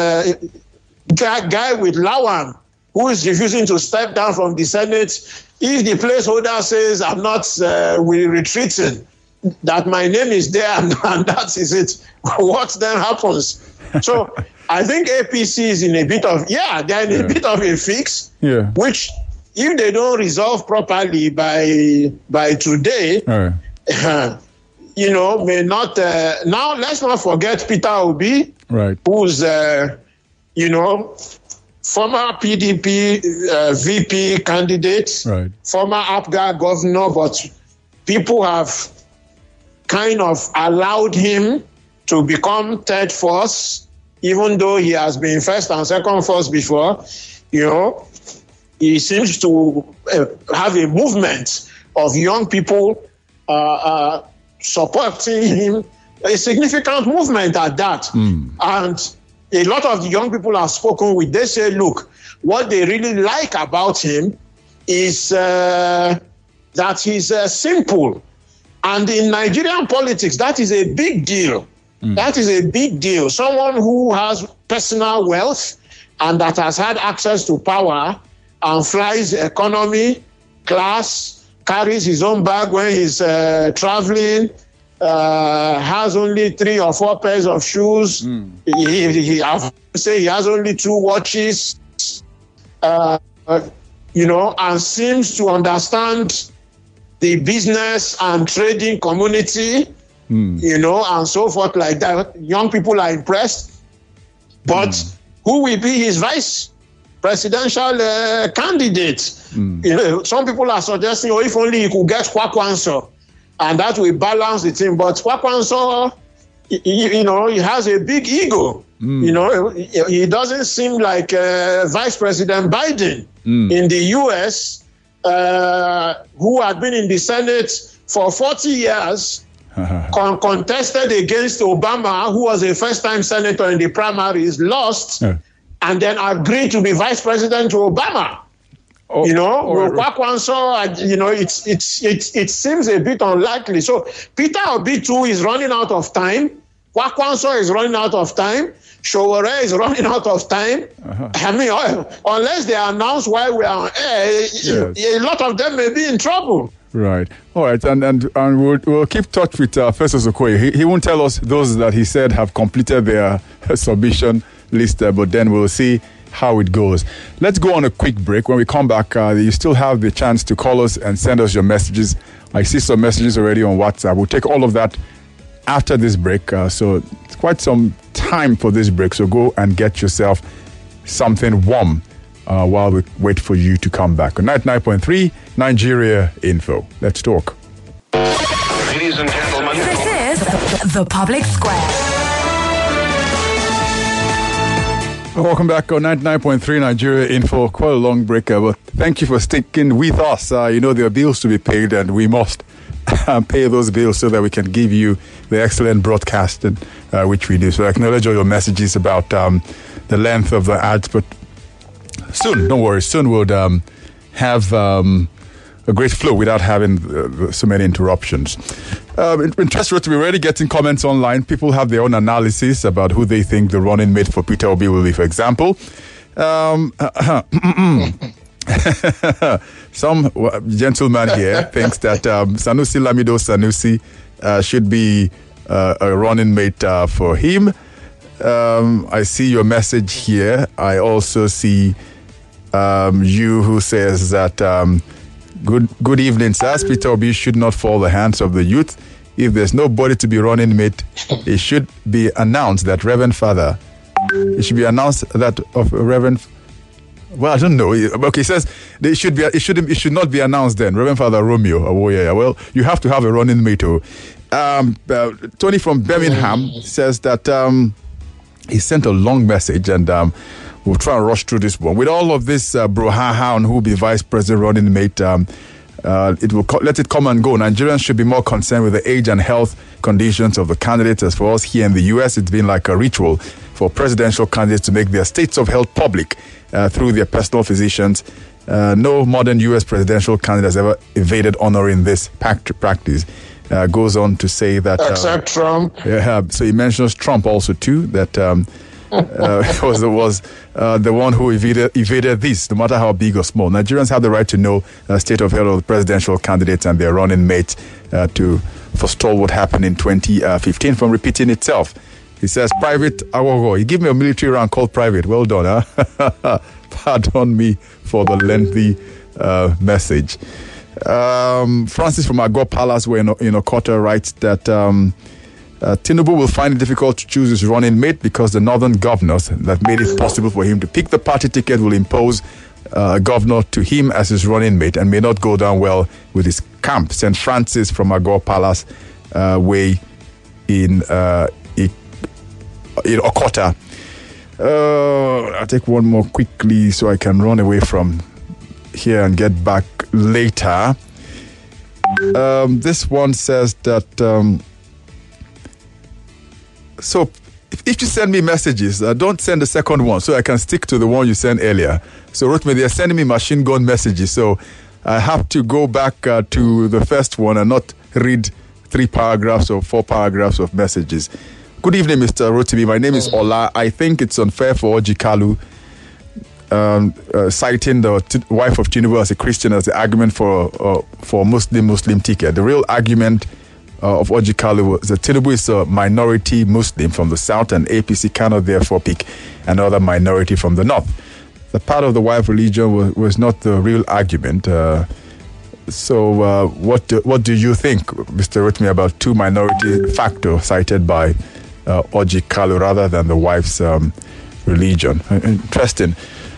guy with Lawan, who is refusing to step down from the Senate, if the placeholder says, I'm not, we're retreating, that my name is there and that is it, what then happens? So I think APC is in a bit of, they're in a bit of a fix, which if they don't resolve properly by today, you know, may not, now let's not forget Peter Obi, who's, you know, former PDP VP candidate, former APGA governor, but people have kind of allowed him to become third force, even though he has been first and second force before. You know, he seems to have a movement of young people supporting him, a significant movement at that. And a lot of the young people I've spoken with, they say, look, what they really like about him is that he's simple. And in Nigerian politics, that is a big deal. That is a big deal. Someone who has personal wealth and that has had access to power and flies economy class, carries his own bag when he's traveling, has only 3 or 4 pairs of shoes. He has only 2 watches, you know, and seems to understand the business and trading community, you know, and so forth like that. Young people are impressed. But who will be his vice presidential candidate? You know, some people are suggesting, oh, if only he could get Kwakwanso, and that will balance the team. But Kwakwanso, you know, he has a big ego. You know, he doesn't seem like Vice President Biden in the U.S., who had been in the Senate for 40 years, contested against Obama, who was a first-time senator in the primaries, lost, and then agreed to be vice president to Obama. You know, Kwakwanso, you know, it seems a bit unlikely. So Peter Obi too is running out of time. Kwakwanso is running out of time. Showore is running out of time. I mean, unless they announce why we are on air, a lot of them may be in trouble. Right. All right. And we'll keep touch with Festus Okoye. He won't tell us those that he said have completed their submission list, but then we'll see how it goes. Let's go on a quick break. When we come back, you still have the chance to call us and send us your messages. I see some messages already on WhatsApp. We'll take all of that after this break. So it's quite some time for this break. So go and get yourself something warm while we wait for you to come back. On 99.3 Nigeria Info. Let's talk. Ladies and gentlemen, this is The Public Square. Welcome back on 99.3 Nigeria Info. Quite a long break, but thank you for sticking with us. You know there are bills to be paid, and we must pay those bills so that we can give you the excellent broadcasting which we do. So I acknowledge all your messages about the length of the ads, but soon, don't worry, soon we'll have a great flow without having so many interruptions. Interested to be already getting comments online. People have their own analysis about who they think the running mate for Peter Obi will be, for example. Some gentleman here thinks that Sanusi Lamido Sanusi should be a running mate for him. I see your message here. I also see you who says that good evening, sir. Peter Obi should not fall the hands of the youth. If there's nobody to be running mate, it should be announced that Reverend Father. It should be announced that of Reverend. Well, I don't know. Okay, it says it should not be announced then. Reverend Father Romeo. Oh yeah. Well, you have to have a running mate. Tony from Birmingham says that he sent a long message, and we'll try and rush through this one. With all of this brouhaha on who will be vice president running mate, let it come and go. Nigerians should be more concerned with the age and health conditions of the candidates. As for us here in the U.S., it's been like a ritual for presidential candidates to make their states of health public through their personal physicians. No modern U.S. presidential candidate has ever evaded honoring this practice. Goes on to say that... Except Trump. Yeah, so he mentions Trump also too, that was the one who evaded this, no matter how big or small. Nigerians have the right to know state of health of the presidential candidates and their running mates to forestall what happened in 2015 from repeating itself. He says, Private Awogo, he gave me a military rank called Private. Well done, huh? Pardon me for the lengthy message. Francis from Agor Palace, where in Okota, writes that Tinubu will find it difficult to choose his running mate because the northern governors that made it possible for him to pick the party ticket will impose a governor to him as his running mate and may not go down well with his camp. St. Francis from Agor Palace way in Okota. I'll take one more quickly so I can run away from here and get back later. This one says that so if you send me messages, don't send the second one so I can stick to the one you sent earlier. So Rotimi, they're sending me machine gun messages, so I have to go back to the first one and not read 3 paragraphs or 4 paragraphs of messages. Good evening, Mr. Rotimi. My name is Ola. I think it's unfair for Orji Kalu citing the wife of Tinubu as a Christian as the argument for Muslim ticket. The real argument of Orji Kalu was that Tinubu is a minority Muslim from the south, and APC cannot therefore pick another minority from the north. The part of the wife religion was not the real argument. So what do you think, Mr. Rotimi, about 2 minority factor cited by Orji Kalu rather than the wife's religion? Interesting.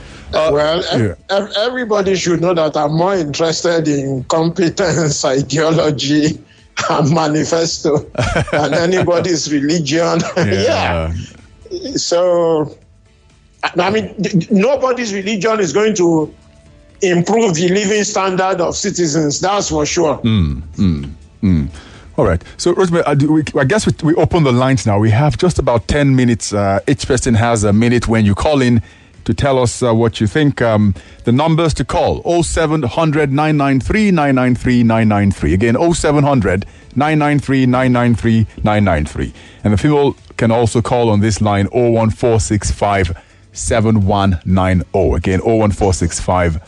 Everybody should know that I'm more interested in competence, ideology, and manifesto than anybody's religion. Yeah. So, I mean, nobody's religion is going to improve the living standard of citizens. That's for sure. All right. So, Rotimi, I guess we open the lines now. We have just about 10 minutes. Each person has a minute when you call in to tell us what you think. The numbers to call, 0700 993 993 993. Again, 0700 993 993 993. And the people can also call on this line, 01465 7190. Again, 01465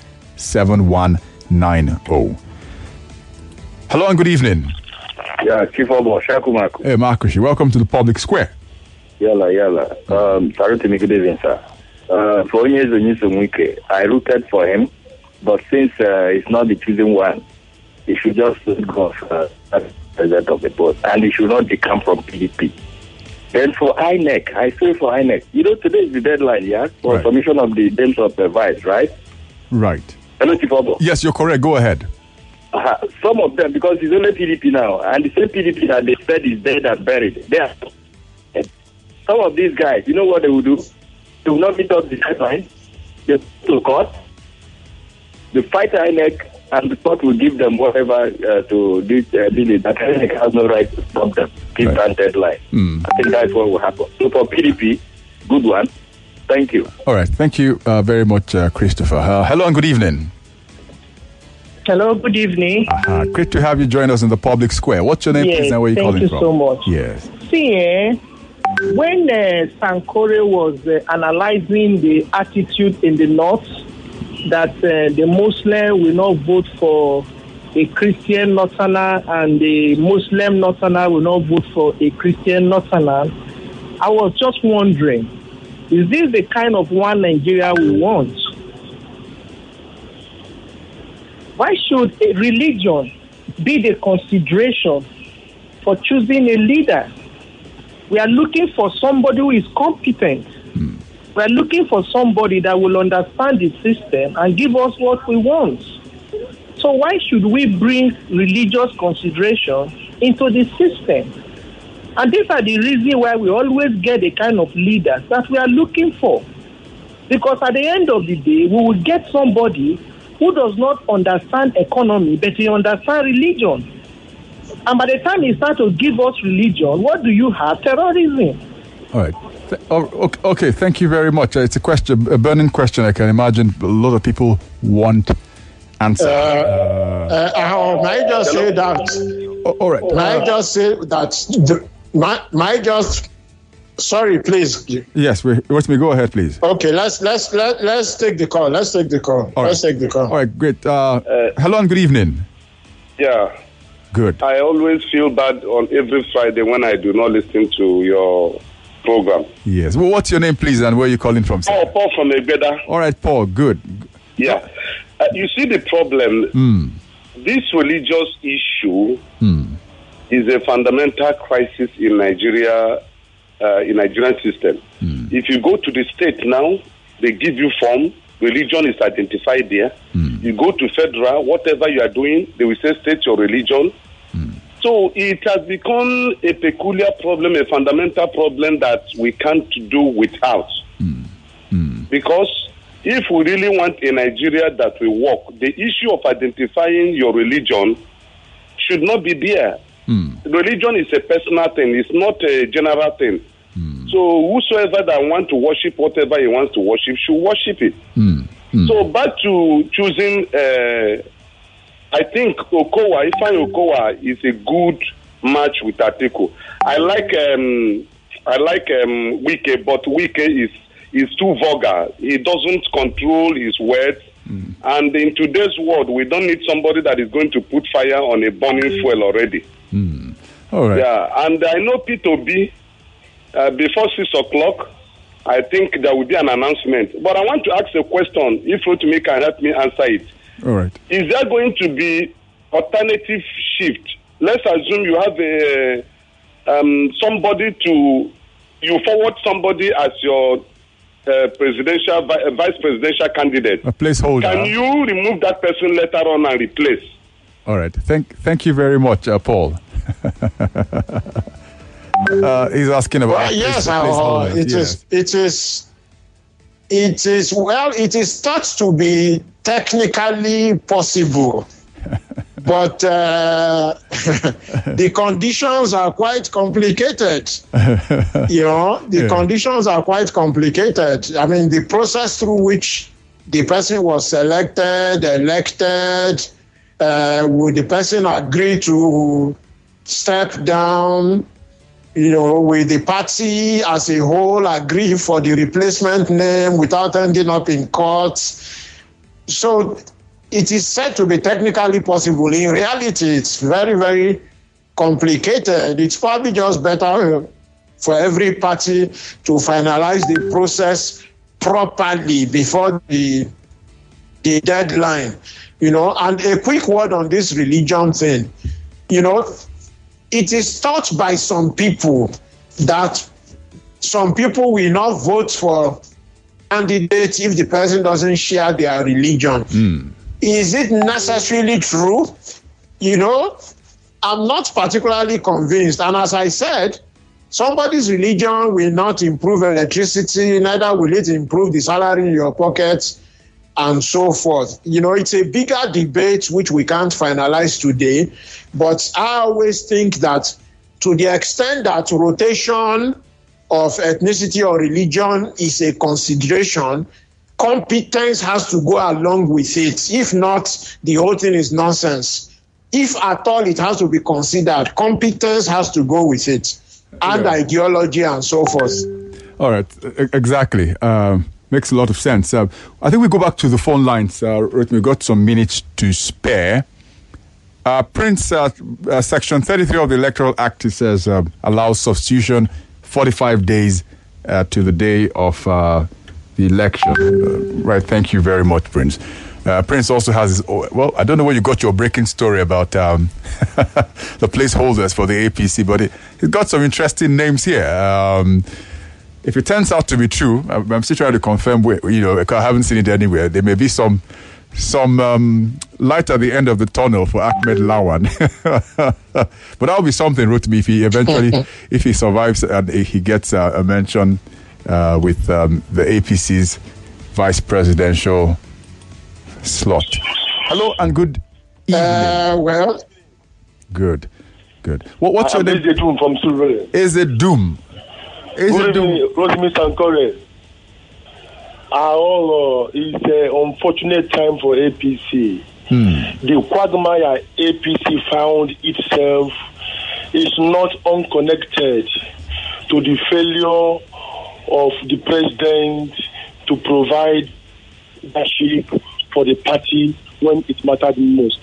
7190. Hello and good evening. Yeah, Chief Obo, Shaku Marco. Hey, Marcus, welcome to the public square. Yalla. Sorry to make it even, sir. For years, I rooted for him, but since it's not the chosen one, he should just go for president of the board, and he should not become from PDP. Then for INEC, I say for INEC, today is the deadline, for submission of the names of the vice, right? Right. Hello, Chief Obo. Yes, you're correct. Go ahead. Some of them, because it's only PDP now, and the same PDP that they said is dead and buried. Some of these guys, you know what they will do? they will not meet up the deadline. They go to court. The fight INEC, and the court will give them whatever to do it. That INEC has no right to stop them. Give that deadline. I think that's what will happen. So for PDP, good one. Thank you. All right. Thank you very much, Christopher. Hello and good evening. Hello, good evening. Great to have you join us in the public square. What's your name, please, and where are you calling from? Thank you so much. Yes. See, when Sankore was analyzing the attitude in the north, that the Muslim will not vote for a Christian northerner and the Muslim northerner will not vote for a Christian northerner, I was just wondering, is this the kind of one Nigeria we want? Why should a religion be the consideration for choosing a leader? We are looking for somebody who is competent. We are looking for somebody that will understand the system and give us what we want. So why should we bring religious consideration into the system? And these are the reasons why we always get the kind of leaders that we are looking for. Because at the end of the day, we will get somebody who does not understand economy, but he understands religion. And by the time he starts to give us religion, what do you have? Terrorism. All right. Okay, thank you very much. It's a burning question. I can imagine a lot of people want answer. May I just say that? All right. May I just say that? Sorry, please. Yes, let me go ahead, please. Okay, let's take the call. Let's take the call. All right, great. Hello and good evening. Yeah. Good. I always feel bad on every Friday when I do not listen to your program. Yes. Well, what's your name, please, and where are you calling from, sir? Paul from Egbeda. All right, Paul. Good. Yeah. You see the problem. This religious issue is a fundamental crisis in Nigeria, in Nigerian system. If you go to the state now, they give you form. Religion is identified there. You go to federal, whatever you are doing, they will say state your religion. So it has become a peculiar problem, a fundamental problem that we can't do without. Because if we really want a Nigeria that will work, the issue of identifying your religion should not be there. Religion is a personal thing, it's not a general thing. So whosoever that wants to worship whatever he wants to worship should worship it. So back to choosing, I think Ifeanyi Okowa is a good match with Atiku. I like Wike, but Wike is too vulgar. He doesn't control his words. And in today's world, we don't need somebody that is going to put fire on a burning fuel already. All right. Yeah, and I know P2B, before 6 o'clock, I think there will be an announcement. But I want to ask a question, if Rotimi can help me answer it. All right. Is there going to be alternative shift? Let's assume you have you forward somebody as your vice presidential candidate. A placeholder. Can you remove that person later on and replace? All right. Thank you very much, Paul. He's asking about. It is thought to be technically possible, but the conditions are quite complicated. Conditions are quite complicated. I mean, the process through which the person was selected, elected, would the person agree to step down? Will the party as a whole agree for the replacement name without ending up in court? So it is said to be technically possible. In reality, it's very, very complicated. It's probably just better for every party to finalize the process properly before the deadline. And a quick word on this religion thing. It is thought by some people that some people will not vote for candidates if the person doesn't share their religion. Is it necessarily true? I'm not particularly convinced. And as I said, Somebody's religion will not improve electricity, neither will it improve the salary in your pocket, and so forth. It's a bigger debate which we can't finalize today, but I always think that to the extent that rotation of ethnicity or religion is a consideration, competence has to go along with it. If not, the whole thing is nonsense. If at all it has to be considered, competence has to go with it, and ideology and so forth. All right, exactly. Makes a lot of sense. I think we go back to the phone lines. We've got some minutes to spare. Prince, Section 33 of the Electoral Act, it says, allows substitution 45 days to the day of the election. Right, thank you very much, Prince. Prince also has his, I don't know where you got your breaking story about the placeholders for the APC, but he's got some interesting names here. If it turns out to be true, I'm still trying to confirm, because I haven't seen it anywhere. There may be some light at the end of the tunnel for Ahmed Lawan. But that'll be something, Rotimi, if he eventually, if he survives and he gets a mention with the APC's vice presidential slot. Hello and good evening. Good. What's your name? Is it Doom from Surrey? Is it Doom? Rotimi Sankore. It's an unfortunate time for APC. The quagmire APC found itself is not unconnected to the failure of the president to provide leadership for the party when it mattered most.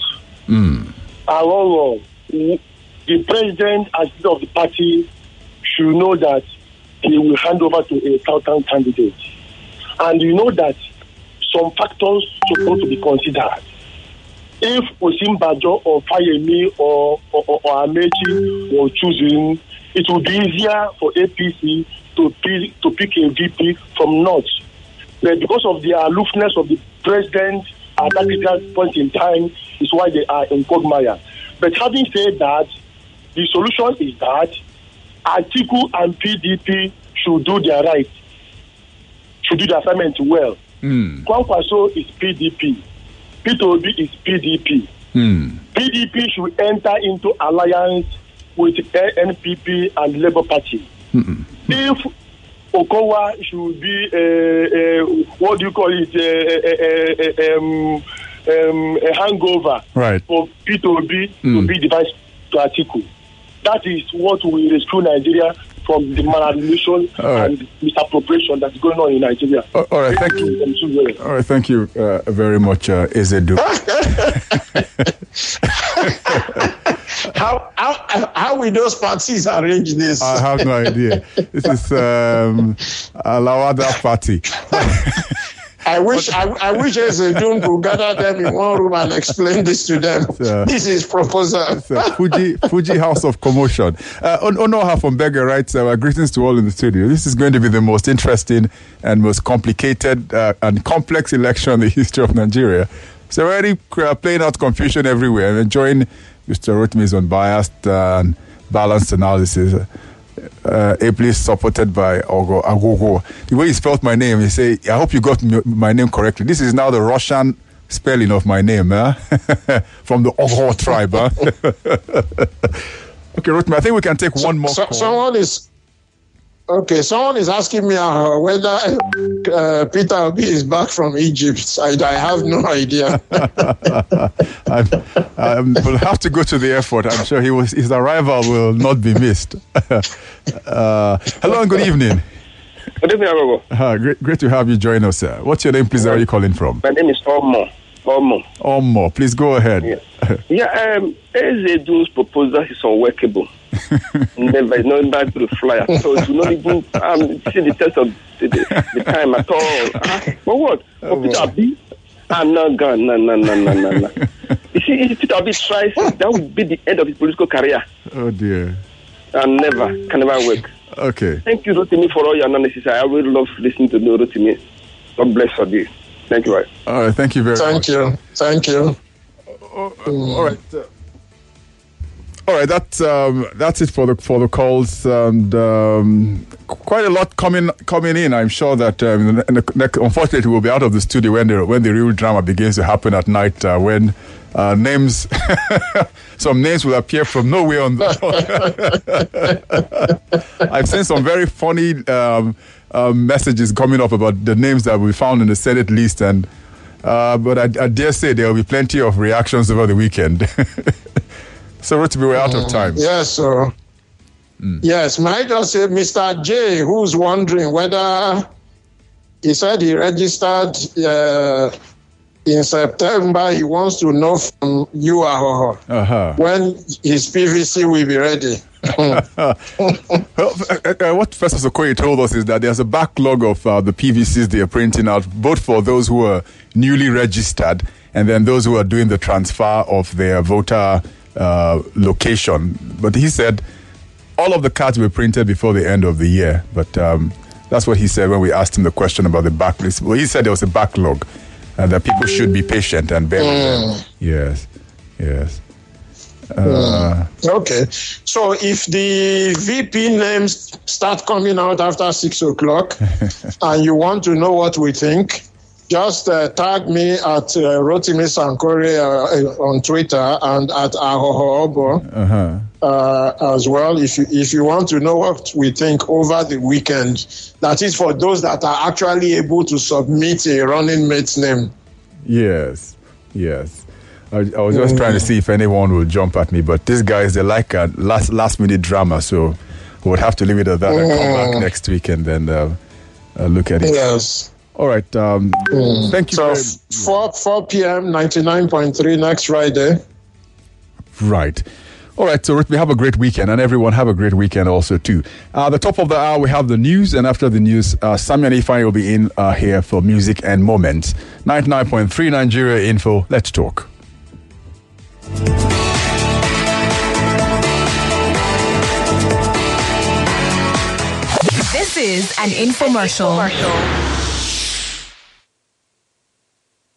The president, as leader of the party, should know that he will hand over to a Southern candidate. And you know that some factors supposed to be considered. If Osinbajo or Fayemi or Amechi were choosing, it would be easier for APC to pick a VP from North. But because of the aloofness of the president at that critical point in time is why they are in quagmire. But having said that, the solution is that Atiku and PDP should do their right, should do the assignment well. Kwankwaso is PDP. Peter Obi is PDP. PDP should enter into alliance with NPP and Labour Party. If Okowa should be what do you call it, a hangover for Peter Obi to be the vice to Atiku. That is what will rescue Nigeria from the maladministration and misappropriation that's going on in Nigeria. All right, thank you. All right, thank you very much, Ezedu. How will those parties arrange this? I have no idea. This is Alawada party. I wish Ezedun could gather them in one room and explain this to them. This is proposal. Fuji House of Commotion. Onoha from Beggar writes, greetings to all in the studio. This is going to be the most interesting and most complicated and complex election in the history of Nigeria. It's already playing out confusion everywhere. I'm enjoying Mr. Rotimi's unbiased and balanced analysis. Ably supported by Ogo Agogo. The way he spelled my name, he say, I hope you got my name correctly. This is now the Russian spelling of my name, from the Ogo tribe. Okay, Rotimi, I think we can take one more call. Someone is asking me whether Peter Obi is back from Egypt. I have no idea. I will have to go to the airport. I'm sure his arrival will not be missed. Hello and good evening. Good evening, Agogo. Great to have you join us, sir. What's your name, please? Where are you calling from? My name is Omo. Please go ahead. Ezedu's proposal is unworkable. Never back to the flyer. So it will not even see the test of the time at all. For what? For Peter Obi? No. You see, if Peter Obi tries, that would be the end of his political career. Oh dear. And can never work. Okay. Thank you, Rotimi, for all your analysis. I really love listening to Rotimi. God bless you. Thank you. All right. Thank you very much. Thank you. All right. All right, that's it for the calls, and quite a lot coming in. I'm sure that unfortunately we'll be out of the studio when the real drama begins to happen at night. When names, some names will appear from nowhere on the. I've seen some very funny messages coming up about the names that we found in the Senate list, and but I dare say there will be plenty of reactions over the weekend. So, Rotimi, we're out of time. Yes, sir. Yes, may I just say, Mr. J, who's wondering whether he said he registered in September, he wants to know from you, when his PVC will be ready. What Professor Okoye told us is that there's a backlog of the PVCs they are printing out, both for those who are newly registered and then those who are doing the transfer of their voter location. But he said all of the cards were printed before the end of the year. But that's what he said when we asked him the question about the backlist. Well, he said there was a backlog and that people should be patient and bear with them. Yes. Okay. So if the VP names start coming out after 6 o'clock and you want to know what we think, just tag me at Rotimi Sankore on Twitter and at Ahoho Obo as well. If you want to know what we think over the weekend, that is for those that are actually able to submit a running mate's name. Yes. I was just trying to see if anyone will jump at me, but these guys, they like a last minute drama, so we'll have to leave it at that and come back next week and then look at it. Yes. All right. Thank you. So 4 p.m., 99.3 next Friday. Right. All right. So we have a great weekend, and everyone have a great weekend also too. The top of the hour, we have the news, and after the news, Samuel Ifeanyi will be in here for music and moments. 99.3 Nigeria Info. Let's talk. This is an infomercial.